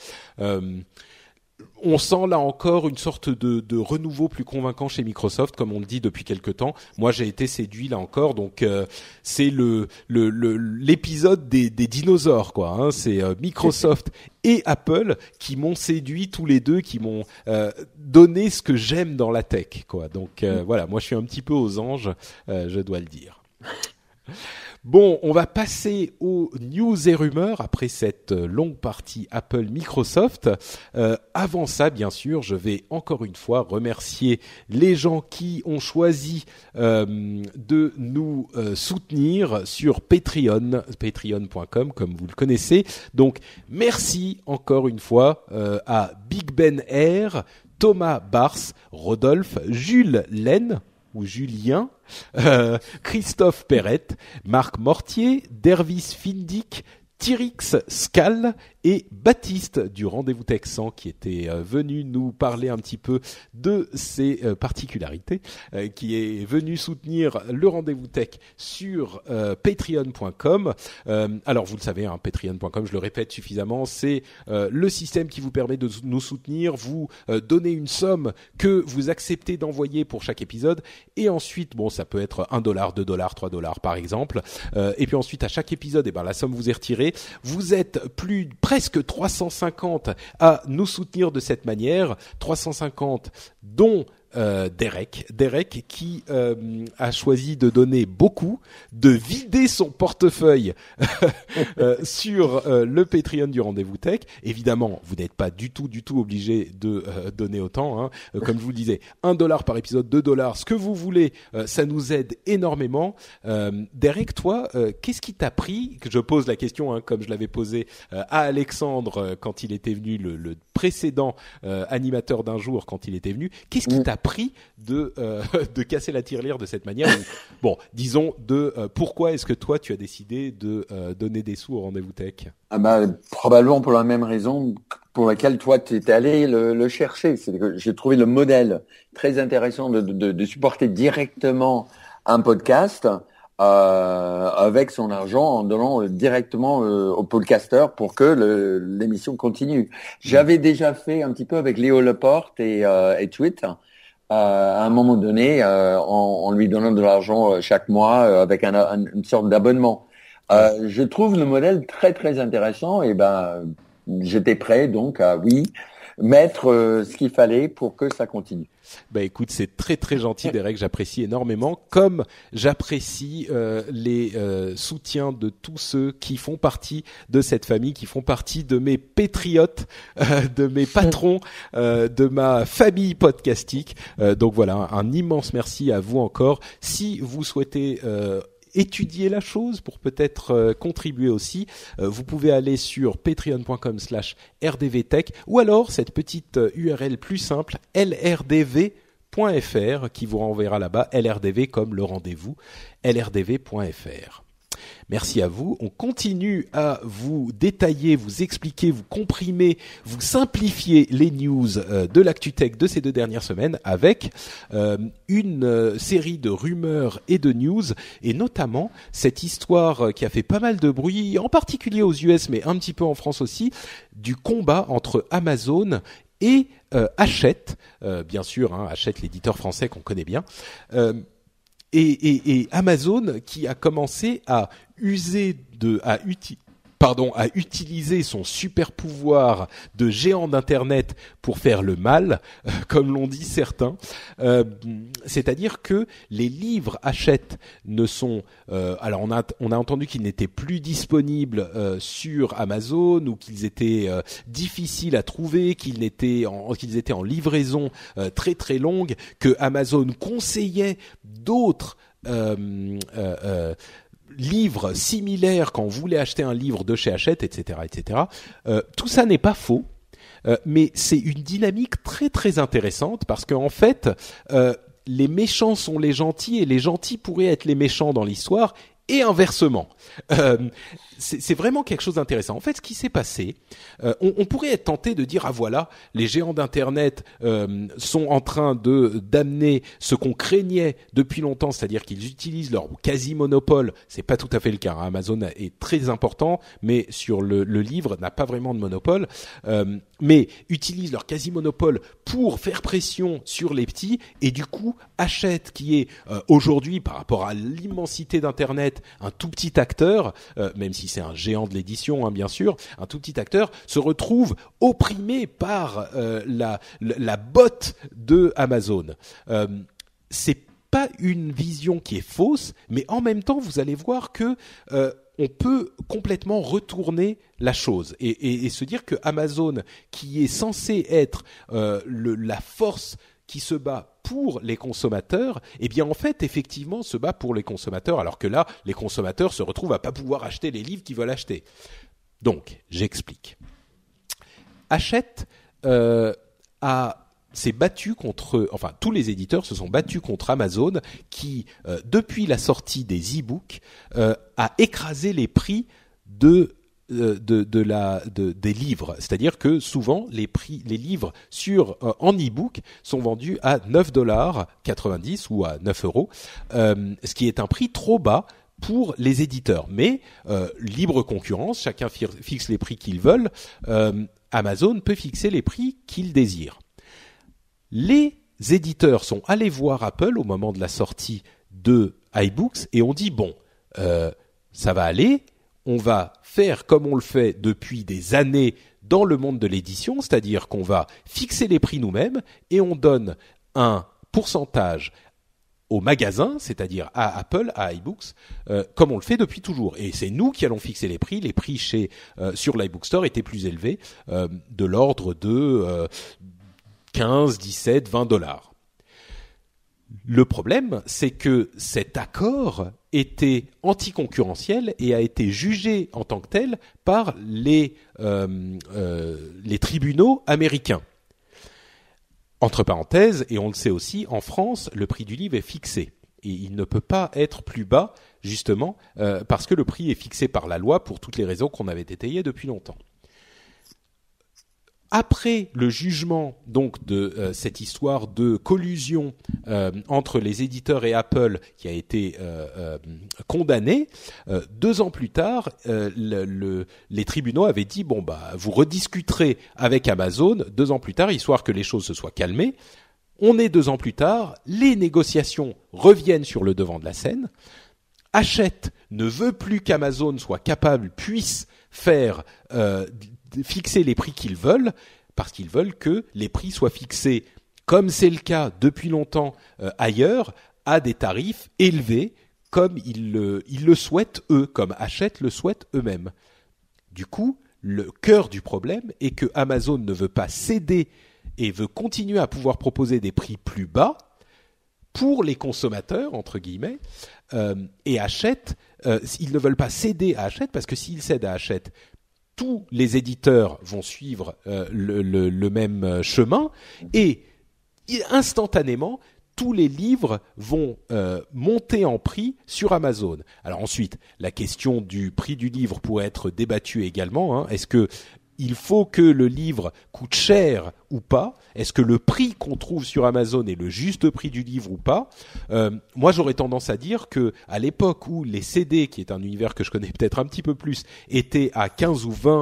On sent là encore une sorte de renouveau plus convaincant chez Microsoft, comme on le dit depuis quelque temps. Moi, j'ai été séduit là encore. Donc, c'est l'épisode des dinosaures, quoi. Hein. C'est Microsoft et Apple qui m'ont séduit tous les deux, qui m'ont donné ce que j'aime dans la tech, quoi. Donc voilà, moi, je suis un petit peu aux anges, je dois le dire. Bon, on va passer aux news et rumeurs après cette longue partie Apple-Microsoft. Avant ça, bien sûr, je vais encore une fois remercier les gens qui ont choisi de nous soutenir sur Patreon, patreon.com, comme vous le connaissez. Donc, merci encore une fois à Big Ben Air, Thomas Bars, Rodolphe, Jules Laine, ou Julien, Christophe Perrette, Marc Mortier, Dervis Findic, Tyrix Scal et Baptiste du Rendez-vous Tech 100 qui était venu nous parler un petit peu de ses particularités, qui est venu soutenir le Rendez-vous Tech sur patreon.com. Alors vous le savez, hein, patreon.com, je le répète suffisamment, c'est le système qui vous permet de nous soutenir, vous donner une somme que vous acceptez d'envoyer pour chaque épisode et ensuite, bon, ça peut être $1, $2, $3 par exemple, et puis ensuite à chaque épisode, eh ben, la somme vous est retirée. Vous êtes presque 350 à nous soutenir de cette manière, 350 dont Derek qui a choisi de donner beaucoup, de vider son portefeuille sur le Patreon du Rendez-vous Tech. Évidemment, vous n'êtes pas du tout obligé de donner autant, hein. Comme je vous le disais, $1 par épisode, $2, ce que vous voulez, ça nous aide énormément. Derek, toi, qu'est-ce qui t'a pris, que je pose la question, hein, comme je l'avais posé à Alexandre quand il était venu, le précédent animateur d'un jour quand il était venu, qu'est-ce qui t'a pris de casser la tirelire de cette manière? Bon, disons pourquoi est-ce que toi tu as décidé de donner des sous au Rendez-vous Tech? Probablement pour la même raison pour laquelle toi tu étais allé le chercher. C'est que j'ai trouvé le modèle très intéressant de supporter directement un podcast avec son argent en donnant directement au podcasteur pour que l'émission continue. J'avais déjà fait un petit peu avec Léo Laporte et Tweet à un moment donné en lui donnant de l'argent chaque mois avec une sorte d'abonnement. Je trouve le modèle très très intéressant et j'étais prêt donc à mettre ce qu'il fallait pour que ça continue. Écoute, c'est très très gentil, Derek, j'apprécie énormément, comme j'apprécie les soutiens de tous ceux qui font partie de cette famille, qui font partie de mes patriotes, de mes patrons, de ma famille podcastique. Donc voilà, un immense merci à vous encore. Si vous souhaitez étudier la chose pour peut-être contribuer aussi, vous pouvez aller sur patreon.com/rdvtech ou alors cette petite URL plus simple lrdv.fr qui vous renverra là-bas, LRDV comme le rendez-vous, lrdv.fr. Merci à vous. On continue à vous détailler, vous expliquer, vous comprimer, vous simplifier les news de l'ActuTech de ces 2 dernières semaines avec une série de rumeurs et de news, et notamment cette histoire qui a fait pas mal de bruit, en particulier aux US mais un petit peu en France aussi, du combat entre Amazon et Hachette, bien sûr, hein, Hachette, l'éditeur français qu'on connaît bien. Et Amazon qui a commencé à utiliser son super pouvoir de géant d'internet pour faire le mal, comme l'ont dit certains. C'est-à-dire que les livres Hachette ne sont alors on a entendu qu'ils n'étaient plus disponibles sur Amazon, ou qu'ils étaient difficiles à trouver, qu'ils étaient en livraison très très longue, que Amazon conseillait d'autres livres similaires quand on voulait acheter un livre de chez Hachette, etc., etc. Tout ça n'est pas faux, mais c'est une dynamique très très intéressante parce qu'en fait, les méchants sont les gentils et les gentils pourraient être les méchants dans l'histoire, et inversement. C'est vraiment quelque chose d'intéressant. En fait, ce qui s'est passé, on pourrait être tenté de dire, ah voilà, les géants d'internet sont en train d'amener ce qu'on craignait depuis longtemps, c'est-à-dire qu'ils utilisent leur quasi-monopole. C'est pas tout à fait le cas, hein. Amazon est très important, mais sur le livre n'a pas vraiment de monopole, mais utilisent leur quasi-monopole pour faire pression sur les petits, et du coup Hachette, qui est aujourd'hui, par rapport à l'immensité d'internet, un tout petit acteur, même si c'est un géant de l'édition, hein, bien sûr, un tout petit acteur, se retrouve opprimé par la botte de Amazon. C'est pas une vision qui est fausse, mais en même temps, vous allez voir que on peut complètement retourner la chose et se dire que Amazon, qui est censé être la force qui se bat pour les consommateurs, eh bien en fait effectivement se bat pour les consommateurs, alors que là les consommateurs se retrouvent à pas pouvoir acheter les livres qu'ils veulent acheter. Donc j'explique. Hachette a s'est battu contre, enfin tous les éditeurs se sont battus contre Amazon qui, depuis la sortie des e-books, a écrasé les prix des livres. C'est-à-dire que souvent les livres en e-book sont vendus à $9.90 ou à 9 €, ce qui est un prix trop bas pour les éditeurs. Mais libre concurrence, chacun fixe les prix qu'ils veulent. Amazon peut fixer les prix qu'il désire. Les éditeurs sont allés voir Apple au moment de la sortie de iBooks et ont dit bon, ça va aller, on va faire comme on le fait depuis des années dans le monde de l'édition, c'est-à-dire qu'on va fixer les prix nous-mêmes et on donne un pourcentage au magasin, c'est-à-dire à Apple, à iBooks, comme on le fait depuis toujours. Et c'est nous qui allons fixer les prix. Les prix sur l'iBook Store étaient plus élevés, de l'ordre de 15, 17, 20 $. Le problème, c'est que cet accord était anticoncurrentiel et a été jugé en tant que tel par les tribunaux américains. Entre parenthèses, et on le sait aussi, en France, le prix du livre est fixé. Et il ne peut pas être plus bas, justement, parce que le prix est fixé par la loi pour toutes les raisons qu'on avait détaillées depuis longtemps. Après le jugement donc de cette histoire de collusion entre les éditeurs et Apple qui a été condamné, 2 ans plus tard, les tribunaux avaient dit bon bah vous rediscuterez avec Amazon 2 ans plus tard, histoire que les choses se soient calmées. On est 2 ans plus tard, les négociations reviennent sur le devant de la scène. Hachette ne veut plus qu'Amazon puisse faire fixer les prix qu'ils veulent, parce qu'ils veulent que les prix soient fixés, comme c'est le cas depuis longtemps ailleurs, à des tarifs élevés, comme ils le souhaitent eux, comme Hachette le souhaite eux-mêmes. Du coup, le cœur du problème est que Amazon ne veut pas céder et veut continuer à pouvoir proposer des prix plus bas pour les consommateurs, entre guillemets, et Hachette, ils ne veulent pas céder à Hachette, parce que s'ils cèdent à Hachette, tous les éditeurs vont suivre le même chemin et instantanément, tous les livres vont monter en prix sur Amazon. Alors ensuite, la question du prix du livre pourrait être débattue également. Est-ce que il faut que le livre coûte cher ou pas? Est-ce que le prix qu'on trouve sur Amazon est le juste prix du livre ou pas? Moi, j'aurais tendance à dire que à l'époque où les CD, qui est un univers que je connais peut-être un petit peu plus, étaient à 15 ou 20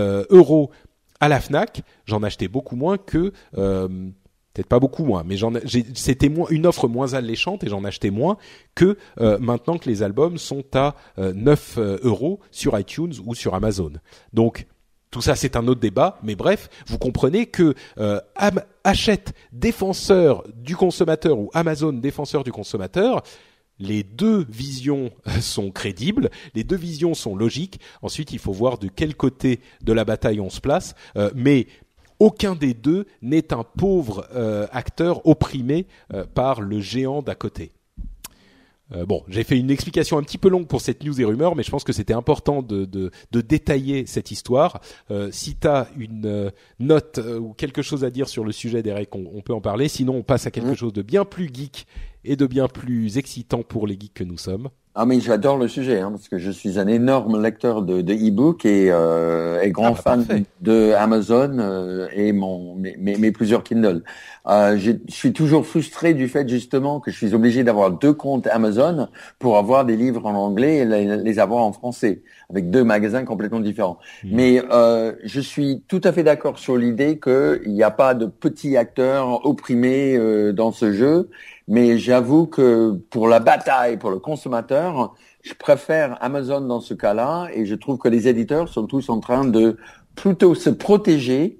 € à la Fnac, j'en achetais beaucoup moins que... peut-être pas beaucoup moins, mais c'était une offre moins alléchante et j'en achetais moins que maintenant que les albums sont à 9 € sur iTunes ou sur Amazon. Donc, tout ça, c'est un autre débat, mais bref, vous comprenez que Hachette, défenseur du consommateur, ou Amazon, défenseur du consommateur, les deux visions sont crédibles, les deux visions sont logiques. Ensuite, il faut voir de quel côté de la bataille on se place, mais aucun des deux n'est un pauvre acteur opprimé par le géant d'à côté. Bon, j'ai fait une explication un petit peu longue pour cette news et rumeurs, mais je pense que c'était important de détailler cette histoire. Si tu as une note ou quelque chose à dire sur le sujet, Derek, on peut en parler. Sinon, on passe à quelque chose de bien plus geek et de bien plus excitant pour les geeks que nous sommes. Ah mais j'adore le sujet, parce que je suis un énorme lecteur de e-book et grand fan de Amazon et mes plusieurs Kindle. Je suis toujours frustré du fait justement que je suis obligé d'avoir 2 comptes Amazon pour avoir des livres en anglais et les avoir en français, avec 2 magasins complètement différents. Mais je suis tout à fait d'accord sur l'idée qu'il n'y a pas de petits acteurs opprimés dans ce jeu. Mais j'avoue que pour la bataille, pour le consommateur, je préfère Amazon dans ce cas-là et je trouve que les éditeurs sont tous en train de plutôt se protéger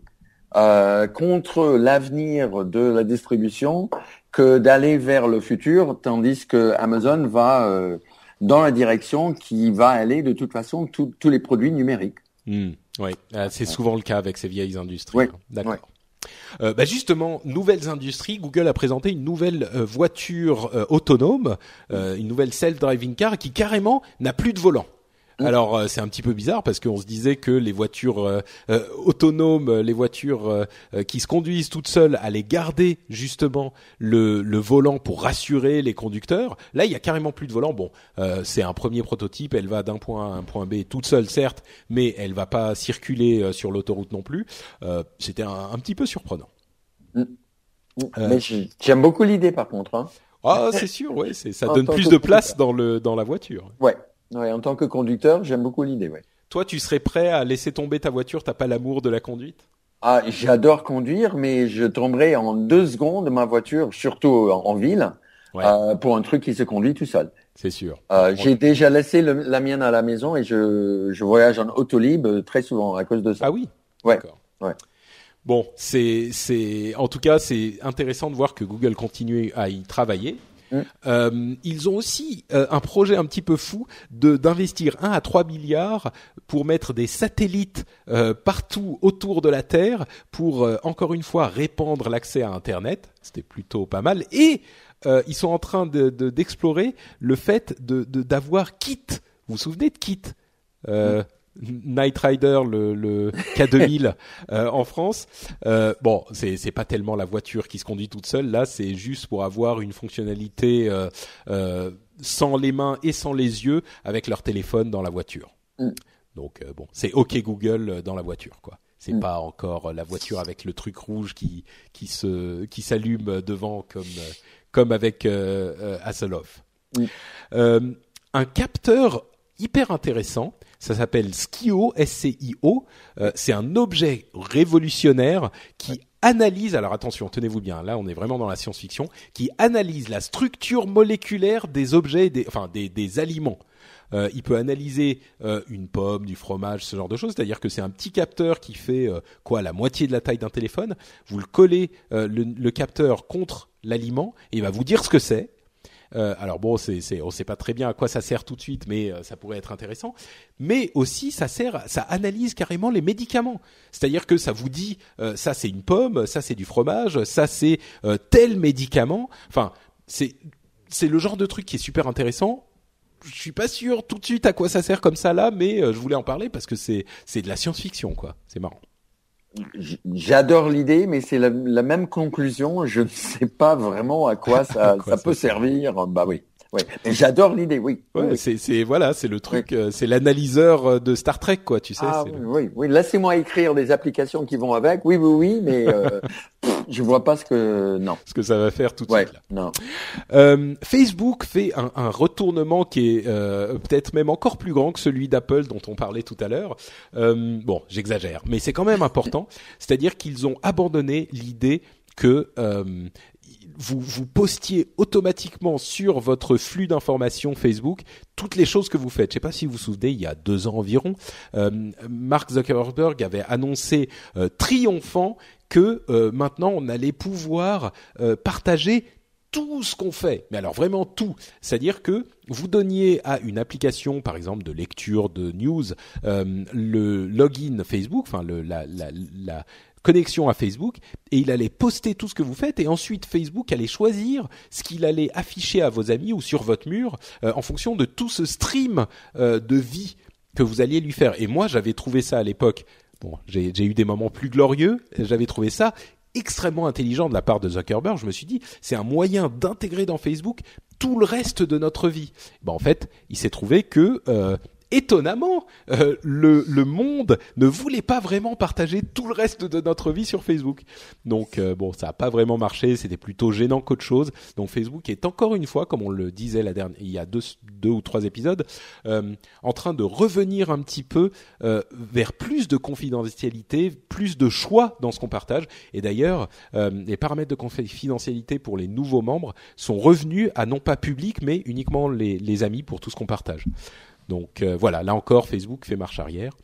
contre l'avenir de la distribution que d'aller vers le futur, tandis que Amazon va dans la direction qui va aller de toute façon tous les produits numériques. Oui, c'est souvent le cas avec ces vieilles industries. Oui, d'accord. Justement, nouvelles industries, Google a présenté une nouvelle voiture autonome, une nouvelle self-driving car qui carrément n'a plus de volant. Alors c'est un petit peu bizarre parce qu'on se disait que les voitures autonomes, les voitures qui se conduisent toutes seules allaient garder justement le volant pour rassurer les conducteurs. Là, il y a carrément plus de volant. Bon, c'est un premier prototype, elle va d'un point A à un point B toute seule certes, mais elle va pas circuler sur l'autoroute non plus. C'était un petit peu surprenant. Mais j'aime beaucoup l'idée par contre. Hein. Ah, c'est sûr, ouais, ça donne plus de place dans la voiture. Ouais, en tant que conducteur, j'aime beaucoup l'idée, ouais. Toi, tu serais prêt à laisser tomber ta voiture, t'as pas l'amour de la conduite? Ah, j'adore conduire, mais je tomberai en 2 secondes ma voiture, surtout en ville, pour un truc qui se conduit tout seul. C'est sûr. J'ai déjà laissé la mienne à la maison et je voyage en Autolib très souvent à cause de ça. Ah oui? Ouais. D'accord. Ouais. Bon, en tout cas, c'est intéressant de voir que Google continue à y travailler. Ils ont aussi un projet un petit peu fou d'investir 1 à 3 milliards pour mettre des satellites partout autour de la Terre pour encore une fois répandre l'accès à Internet. C'était plutôt pas mal. Et ils sont en train d'explorer le fait d'avoir Kit. Vous vous souvenez de Kit? Knight Rider, le K2000 en France. Bon, c'est pas tellement la voiture qui se conduit toute seule. Là, c'est juste pour avoir une fonctionnalité sans les mains et sans les yeux avec leur téléphone dans la voiture. Donc bon, c'est OK Google dans la voiture, quoi. C'est pas encore la voiture avec le truc rouge qui s'allume devant comme avec Hasselhoff. Un capteur hyper intéressant. Ça s'appelle Scio, S-C-I-O. C'est un objet révolutionnaire qui analyse, alors attention, tenez-vous bien, là on est vraiment dans la science-fiction, qui analyse la structure moléculaire des objets, des aliments. Il peut analyser une pomme, du fromage, ce genre de choses. C'est-à-dire que c'est un petit capteur qui fait la moitié de la taille d'un téléphone. Vous le collez le capteur contre l'aliment et il va vous dire ce que c'est. Alors bon, on sait pas très bien à quoi ça sert tout de suite, mais ça pourrait être intéressant. Mais aussi, ça analyse carrément les médicaments. C'est-à-dire que ça vous dit, ça c'est une pomme, ça c'est du fromage, ça c'est tel médicament. Enfin, c'est le genre de truc qui est super intéressant. Je suis pas sûr tout de suite à quoi ça sert comme ça là, mais je voulais en parler parce que c'est de la science-fiction, quoi. C'est marrant. J'adore l'idée, mais c'est la même conclusion. Je ne sais pas vraiment à quoi ça peut servir. Bah oui. Ouais. Mais j'adore l'idée, oui. Ouais, oui. C'est le truc, c'est l'analyseur de Star Trek, quoi, tu sais. Ah oui. Laissez-moi écrire des applications qui vont avec. Oui, mais je vois pas ce que ça va faire tout de suite. Là. Non. Facebook fait un retournement qui est peut-être même encore plus grand que celui d'Apple dont on parlait tout à l'heure. Bon, j'exagère, mais c'est quand même important. C'est-à-dire qu'ils ont abandonné l'idée que vous postiez automatiquement sur votre flux d'informations Facebook toutes les choses que vous faites. Je sais pas si vous vous souvenez, il y a 2 ans environ, Mark Zuckerberg avait annoncé triomphant que maintenant on allait pouvoir partager tout ce qu'on fait, mais alors vraiment tout. C'est-à-dire que vous donniez à une application, par exemple de lecture de news, le login Facebook, enfin la connexion à Facebook, et il allait poster tout ce que vous faites, et ensuite Facebook allait choisir ce qu'il allait afficher à vos amis ou sur votre mur en fonction de tout ce stream de vie que vous alliez lui faire. Et moi, j'avais trouvé ça à l'époque. Bon, j'ai eu des moments plus glorieux. J'avais trouvé ça extrêmement intelligent de la part de Zuckerberg. Je me suis dit, c'est un moyen d'intégrer dans Facebook tout le reste de notre vie. Ben, en fait, il s'est trouvé que étonnamment, le monde ne voulait pas vraiment partager tout le reste de notre vie sur Facebook. Donc bon, ça a pas vraiment marché, c'était plutôt gênant qu'autre chose. Donc Facebook est encore une fois, comme on le disait il y a deux ou 3 épisodes, en train de revenir un petit peu vers plus de confidentialité, plus de choix dans ce qu'on partage. Et d'ailleurs, les paramètres de confidentialité pour les nouveaux membres sont revenus à non pas public, mais uniquement les amis pour tout ce qu'on partage. Donc voilà, là encore, Facebook fait marche arrière.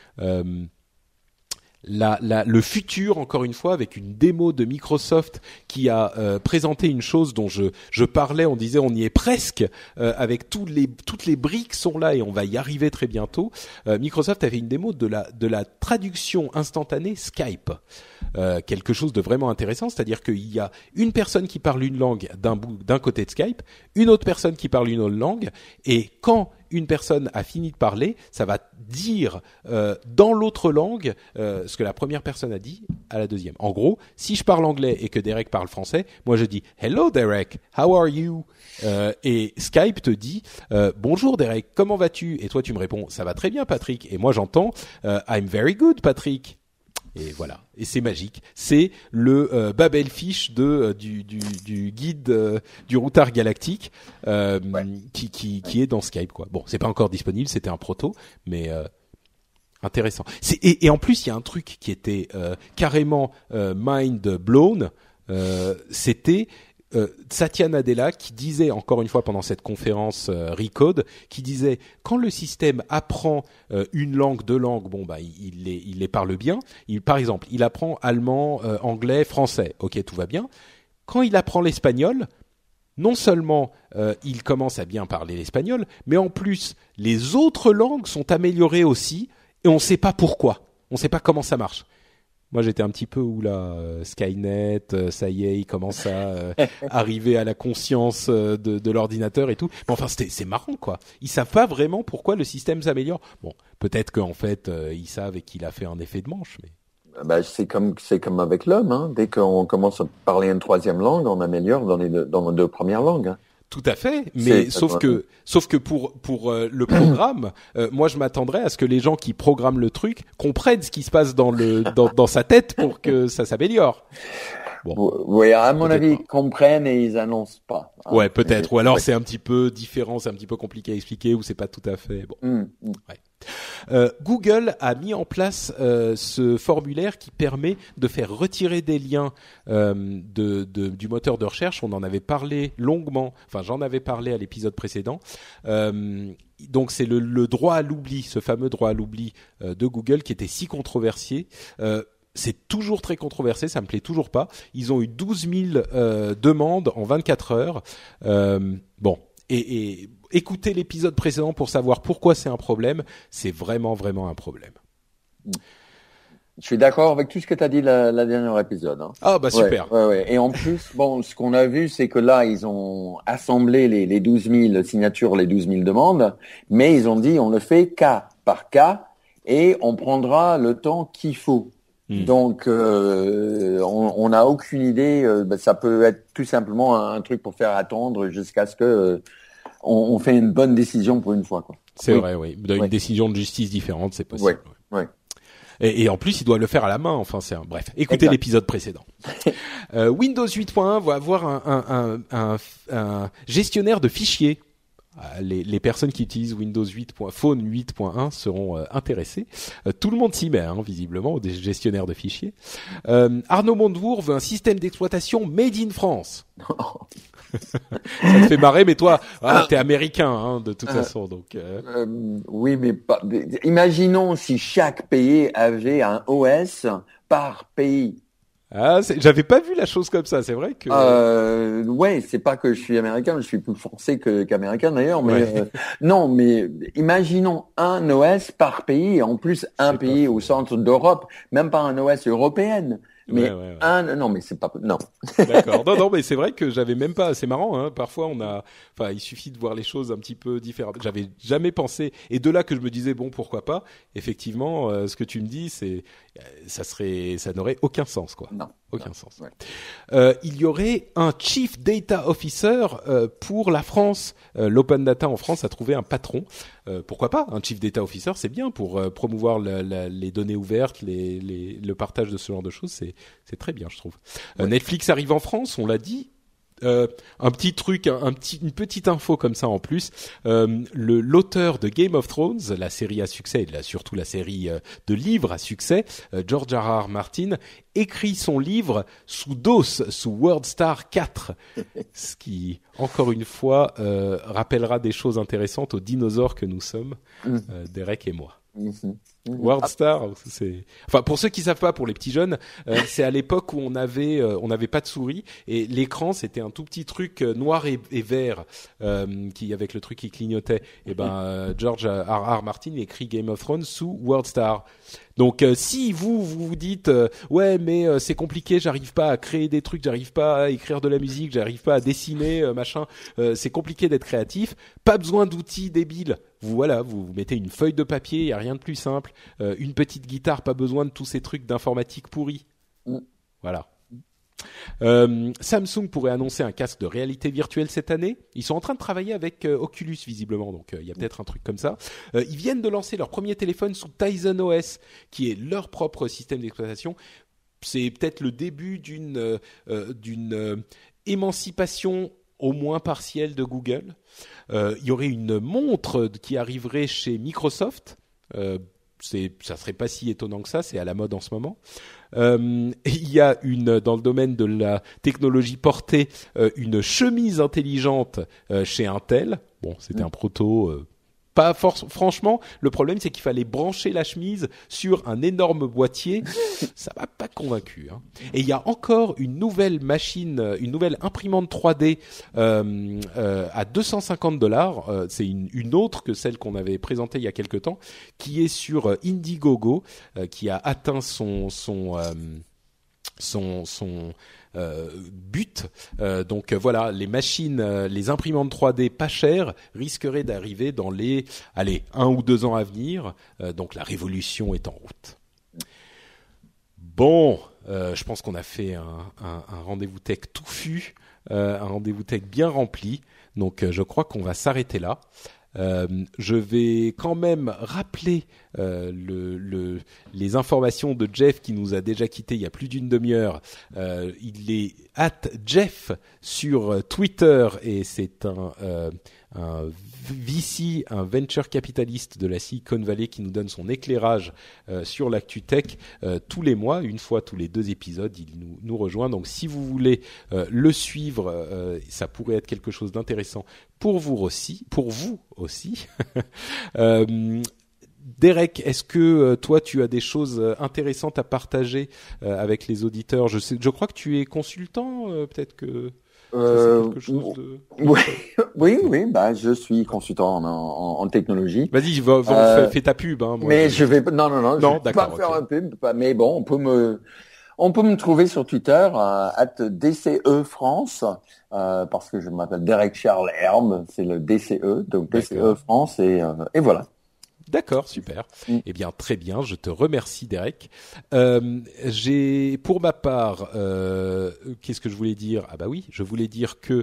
Le futur, encore une fois, avec une démo de Microsoft qui a présenté une chose dont je parlais, on disait on y est presque, avec toutes les briques sont là et on va y arriver très bientôt. Microsoft avait une démo de la traduction instantanée Skype. Quelque chose de vraiment intéressant, c'est-à-dire qu'il y a une personne qui parle une langue d'un côté de Skype, une autre personne qui parle une autre langue, et quand une personne a fini de parler, ça va dire dans l'autre langue ce que la première personne a dit à la deuxième. En gros, si je parle anglais et que Derek parle français, moi je dis Hello Derek, how are you? Et Skype te dit bonjour Derek, comment vas-tu? Et toi tu me réponds ça va très bien Patrick. Et moi j'entends I'm very good Patrick. Et voilà, et c'est magique. C'est le Babelfish du guide du routard galactique qui est dans Skype quoi. Bon, c'est pas encore disponible, c'était un proto, mais intéressant. Et en plus il y a un truc qui était carrément mind blown. C'était Satya Nadella qui disait encore une fois pendant cette conférence Recode, qui disait quand le système apprend une langue, deux langues, bon bah il les parle bien. Par exemple, il apprend allemand, anglais, français. Ok, tout va bien. Quand il apprend l'espagnol, non seulement il commence à bien parler l'espagnol, mais en plus les autres langues sont améliorées aussi, et on ne sait pas pourquoi. On ne sait pas comment ça marche. Moi, j'étais un petit peu Skynet, ça y est, il commence à arriver à la conscience de l'ordinateur et tout. Mais enfin, c'est marrant, quoi. Ils savent pas vraiment pourquoi le système s'améliore. Bon, peut-être qu'en fait, ils savent et qu'il a fait un effet de manche, mais. Bah, c'est comme avec l'homme, hein. Dès qu'on commence à parler une troisième langue, on améliore dans nos deux premières langues. Hein. Tout à fait, mais sauf que pour le programme, moi je m'attendrais à ce que les gens qui programment le truc comprennent ce qui se passe dans sa tête pour que ça s'améliore. Bon, oui, à mon avis, ils comprennent et ils annoncent pas. Hein. Ouais, peut-être. Ou alors c'est un petit peu différent, c'est un petit peu compliqué à expliquer, ou c'est pas tout à fait. Bon. Ouais. Google a mis en place ce formulaire qui permet de faire retirer des liens du moteur de recherche. On en avait parlé longuement. Enfin, j'en avais parlé à l'épisode précédent. Donc c'est le droit à l'oubli, ce fameux droit à l'oubli de Google qui était si controversé. C'est toujours très controversé, ça me plaît toujours pas. Ils ont eu 12 000 demandes en 24 heures. Bon, et écoutez l'épisode précédent pour savoir pourquoi c'est un problème. C'est vraiment, vraiment un problème. Je suis d'accord avec tout ce que tu as dit la dernière épisode. Hein. Ah bah super. Ouais. Et en plus, bon, ce qu'on a vu, c'est que là, ils ont assemblé les 12 000 signatures, les 12 000 demandes, mais ils ont dit on le fait cas par cas et on prendra le temps qu'il faut. Donc, on n'a aucune idée. Ça peut être tout simplement un truc pour faire attendre jusqu'à ce que on fait une bonne décision pour une fois, quoi. C'est vrai, oui. Une décision de justice différente, c'est possible. Oui. Et en plus, il doit le faire à la main. Enfin, bref. Écoutez l'épisode précédent. Windows 8.1 va avoir un gestionnaire de fichiers. Les personnes qui utilisent Windows 8. Phone 8.1 seront intéressées. Tout le monde s'y met, hein, visiblement, au gestionnaire de fichiers. Arnaud Montebourg veut un système d'exploitation made in France. Ça te fait marrer, mais toi, t'es américain, hein, de toute façon, donc. Oui, mais imaginons si chaque pays avait un OS par pays. Ah, j'avais pas vu la chose comme ça. C'est vrai que. Ouais, c'est pas que je suis américain, je suis plus français qu'américain d'ailleurs, mais non, mais imaginons un OS par pays, et en plus un pays au centre d'Europe, même pas un OS européen. Mais non, mais c'est pas, non. D'accord. Non, mais c'est vrai que j'avais même pas, c'est marrant, hein. Parfois, il suffit de voir les choses un petit peu différentes. J'avais jamais pensé, et de là que je me disais, bon, pourquoi pas. Effectivement, ce que tu me dis, ça n'aurait aucun sens, quoi. Non. Aucun sens. Ouais. Il y aurait un Chief Data Officer pour la France. L'Open Data en France a trouvé un patron. Pourquoi pas? Un Chief Data Officer, c'est bien pour promouvoir les données ouvertes, le partage de ce genre de choses. C'est très bien, je trouve. Netflix arrive en France, on l'a dit. Un petit truc, une petite info comme ça en plus. L'auteur de Game of Thrones, la série à succès, et surtout la série de livres à succès, George R.R. Martin, écrit son livre sous DOS, sous WordStar 4, ce qui, encore une fois, rappellera des choses intéressantes aux dinosaures que nous sommes, Derek et moi. WordStar, enfin pour ceux qui savent pas, pour les petits jeunes, c'est à l'époque où on n'avait pas de souris et l'écran c'était un tout petit truc noir et vert avec le truc qui clignotait. Et George R.R. Martin écrit Game of Thrones sous WordStar. Donc si vous dites ouais mais c'est compliqué, j'arrive pas à créer des trucs, j'arrive pas à écrire de la musique, j'arrive pas à dessiner machin, c'est compliqué d'être créatif, pas besoin d'outils débiles. Vous mettez une feuille de papier, il y a rien de plus simple, une petite guitare, pas besoin de tous ces trucs d'informatique pourris. Voilà. Samsung pourrait annoncer un casque de réalité virtuelle cette année. Ils sont en train de travailler avec Oculus visiblement, donc il y a peut-être un truc comme ça. Ils viennent de lancer leur premier téléphone sous Tizen OS, qui est leur propre système d'exploitation. C'est peut-être le début d'une émancipation au moins partielle de Google. Il y aurait une montre qui arriverait chez Microsoft. Ça serait pas si étonnant que ça, c'est à la mode en ce moment. Il y a dans le domaine de la technologie portée, une chemise intelligente chez Intel. Bon, c'était un proto. Franchement, le problème c'est qu'il fallait brancher la chemise sur un énorme boîtier. Ça m'a pas convaincu. Hein. Et il y a encore une nouvelle imprimante 3D à $250. C'est une autre que celle qu'on avait présentée il y a quelque temps, qui est sur Indiegogo, qui a atteint son but. Donc voilà, les machines, les imprimantes 3D pas chères risqueraient d'arriver dans les 1 ou 2 ans à venir. Donc la révolution est en route. Bon, je pense qu'on a fait un rendez-vous tech touffu, un rendez-vous tech bien rempli. Donc je crois qu'on va s'arrêter là. Je vais quand même rappeler les informations de Jeff qui nous a déjà quitté il y a plus d'une demi-heure. Il est @Jeff sur Twitter et c'est un VC, un venture capitaliste de la Silicon Valley qui nous donne son éclairage sur l'actu tech tous les mois, une fois tous les 2 épisodes, il nous rejoint. Donc si vous voulez le suivre, ça pourrait être quelque chose d'intéressant pour vous aussi. Derek, est-ce que toi tu as des choses intéressantes à partager avec les auditeurs? Je crois que tu es consultant, peut-être que c'est quelque chose de... Oui, bah je suis consultant en technologie. Vas-y, fais ta pub. Hein, moi, mais je vais non, je vais d'accord, pas faire un pub. Mais bon, on peut me trouver sur Twitter @DCE France parce que je m'appelle Derek Charles Herbe, c'est le DCE, donc DCE France et voilà. D'accord, super. Eh bien, très bien. Je te remercie, Derek. J'ai, pour ma part, qu'est-ce que je voulais dire? Ah bah oui, je voulais dire que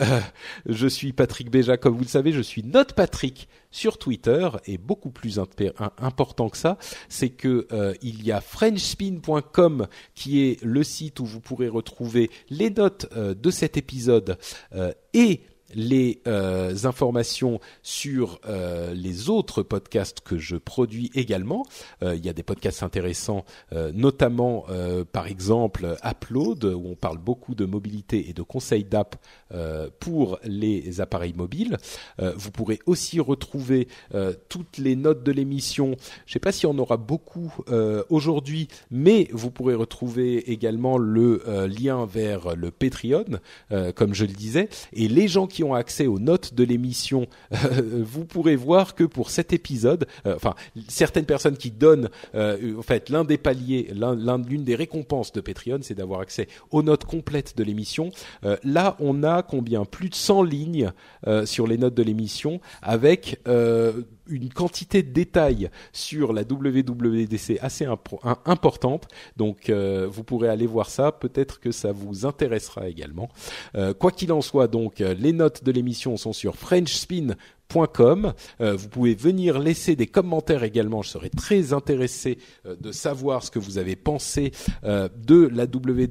je suis Patrick Béja, comme vous le savez, je suis Note Patrick sur Twitter et beaucoup plus important que ça, c'est que il y a FrenchSpin.com qui est le site où vous pourrez retrouver les notes de cet épisode et les informations sur les autres podcasts que je produis également. Il y a des podcasts intéressants, notamment par exemple Upload, où on parle beaucoup de mobilité et de conseils d'app pour les appareils mobiles. Vous pourrez aussi retrouver toutes les notes de l'émission. Je ne sais pas si on aura beaucoup aujourd'hui, mais vous pourrez retrouver également le lien vers le Patreon, comme je le disais. Et les gens qui ont accès aux notes de l'émission, vous pourrez voir que pour cet épisode, certaines personnes qui donnent, en fait, l'un des paliers, l'une des récompenses de Patreon, c'est d'avoir accès aux notes complètes de l'émission. Là, on a combien? Plus de 100 lignes sur les notes de l'émission, avec une quantité de détails sur la WWDC assez importante. Donc, vous pourrez aller voir ça. Peut-être que ça vous intéressera également. Quoi qu'il en soit, donc, les notes de l'émission sont sur FrenchSpin.com. Vous pouvez venir laisser des commentaires également. Je serais très intéressé de savoir ce que vous avez pensé de la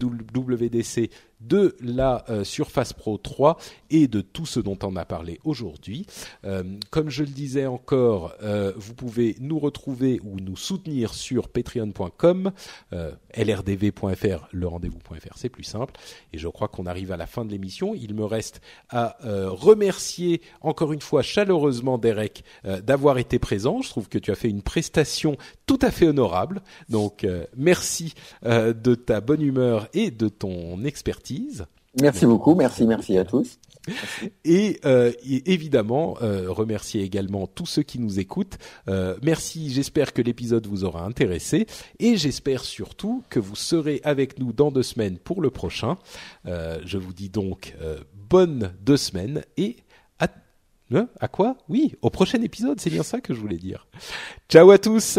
WWDC, de la Surface Pro 3 et de tout ce dont on a parlé aujourd'hui. Comme je le disais encore, vous pouvez nous retrouver ou nous soutenir sur patreon.com, lrdv.fr, lerendez-vous.fr, c'est plus simple. Et je crois qu'on arrive à la fin de l'émission. Il me reste à remercier encore une fois chaleureusement Derek d'avoir été présent. Je trouve que tu as fait une prestation tout à fait honorable. Donc merci de ta bonne humeur et de ton expertise. Merci beaucoup, merci à tous. Et évidemment, remercier également tous ceux qui nous écoutent. Merci, j'espère que l'épisode vous aura intéressé et j'espère surtout que vous serez avec nous dans 2 semaines pour le prochain. Je vous dis donc bonnes 2 semaines et à quoi ? Oui, au prochain épisode, c'est bien ça que je voulais dire. Ciao à tous.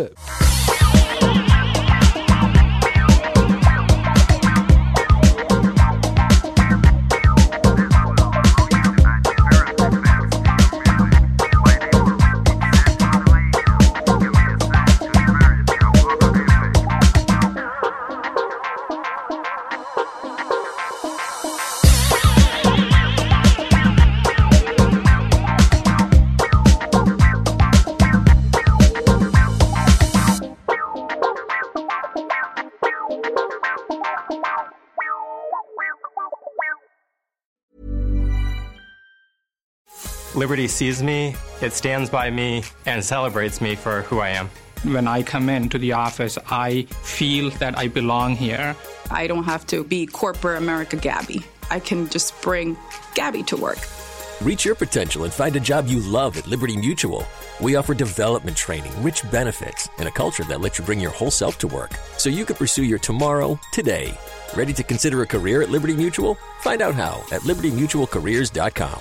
Liberty sees me, it stands by me, and celebrates me for who I am. When I come into the office, I feel that I belong here. I don't have to be corporate America Gabby. I can just bring Gabby to work. Reach your potential and find a job you love at Liberty Mutual. We offer development training, rich benefits, and a culture that lets you bring your whole self to work, so you can pursue your tomorrow today. Ready to consider a career at Liberty Mutual? Find out how at libertymutualcareers.com.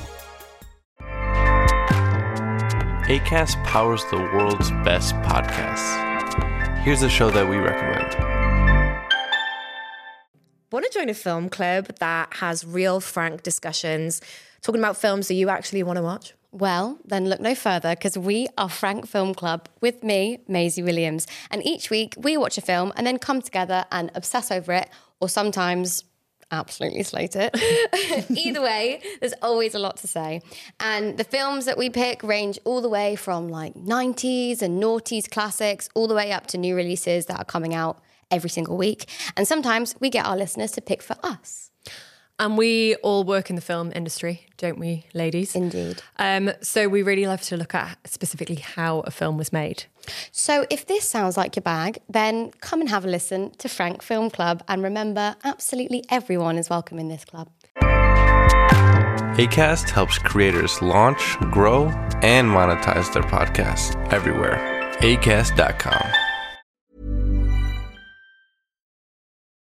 Acast powers the world's best podcasts. Here's a show that we recommend. Want to join a film club that has real, frank discussions, talking about films that you actually want to watch? Well, then look no further, because we are Frank Film Club with me, Maisie Williams. And each week we watch a film and then come together and obsess over it, or sometimes absolutely slate it. Either way, there's always a lot to say. And the films that we pick range all the way from like 90s and noughties classics all the way up to new releases that are coming out every single week. And sometimes we get our listeners to pick for us. And we all work in the film industry, don't we, ladies? Indeed. So we really love to look at specifically how a film was made. So if this sounds like your bag, then come and have a listen to Frank Film Club. And remember, absolutely everyone is welcome in this club. Acast helps creators launch, grow, and monetize their podcasts everywhere. Acast.com.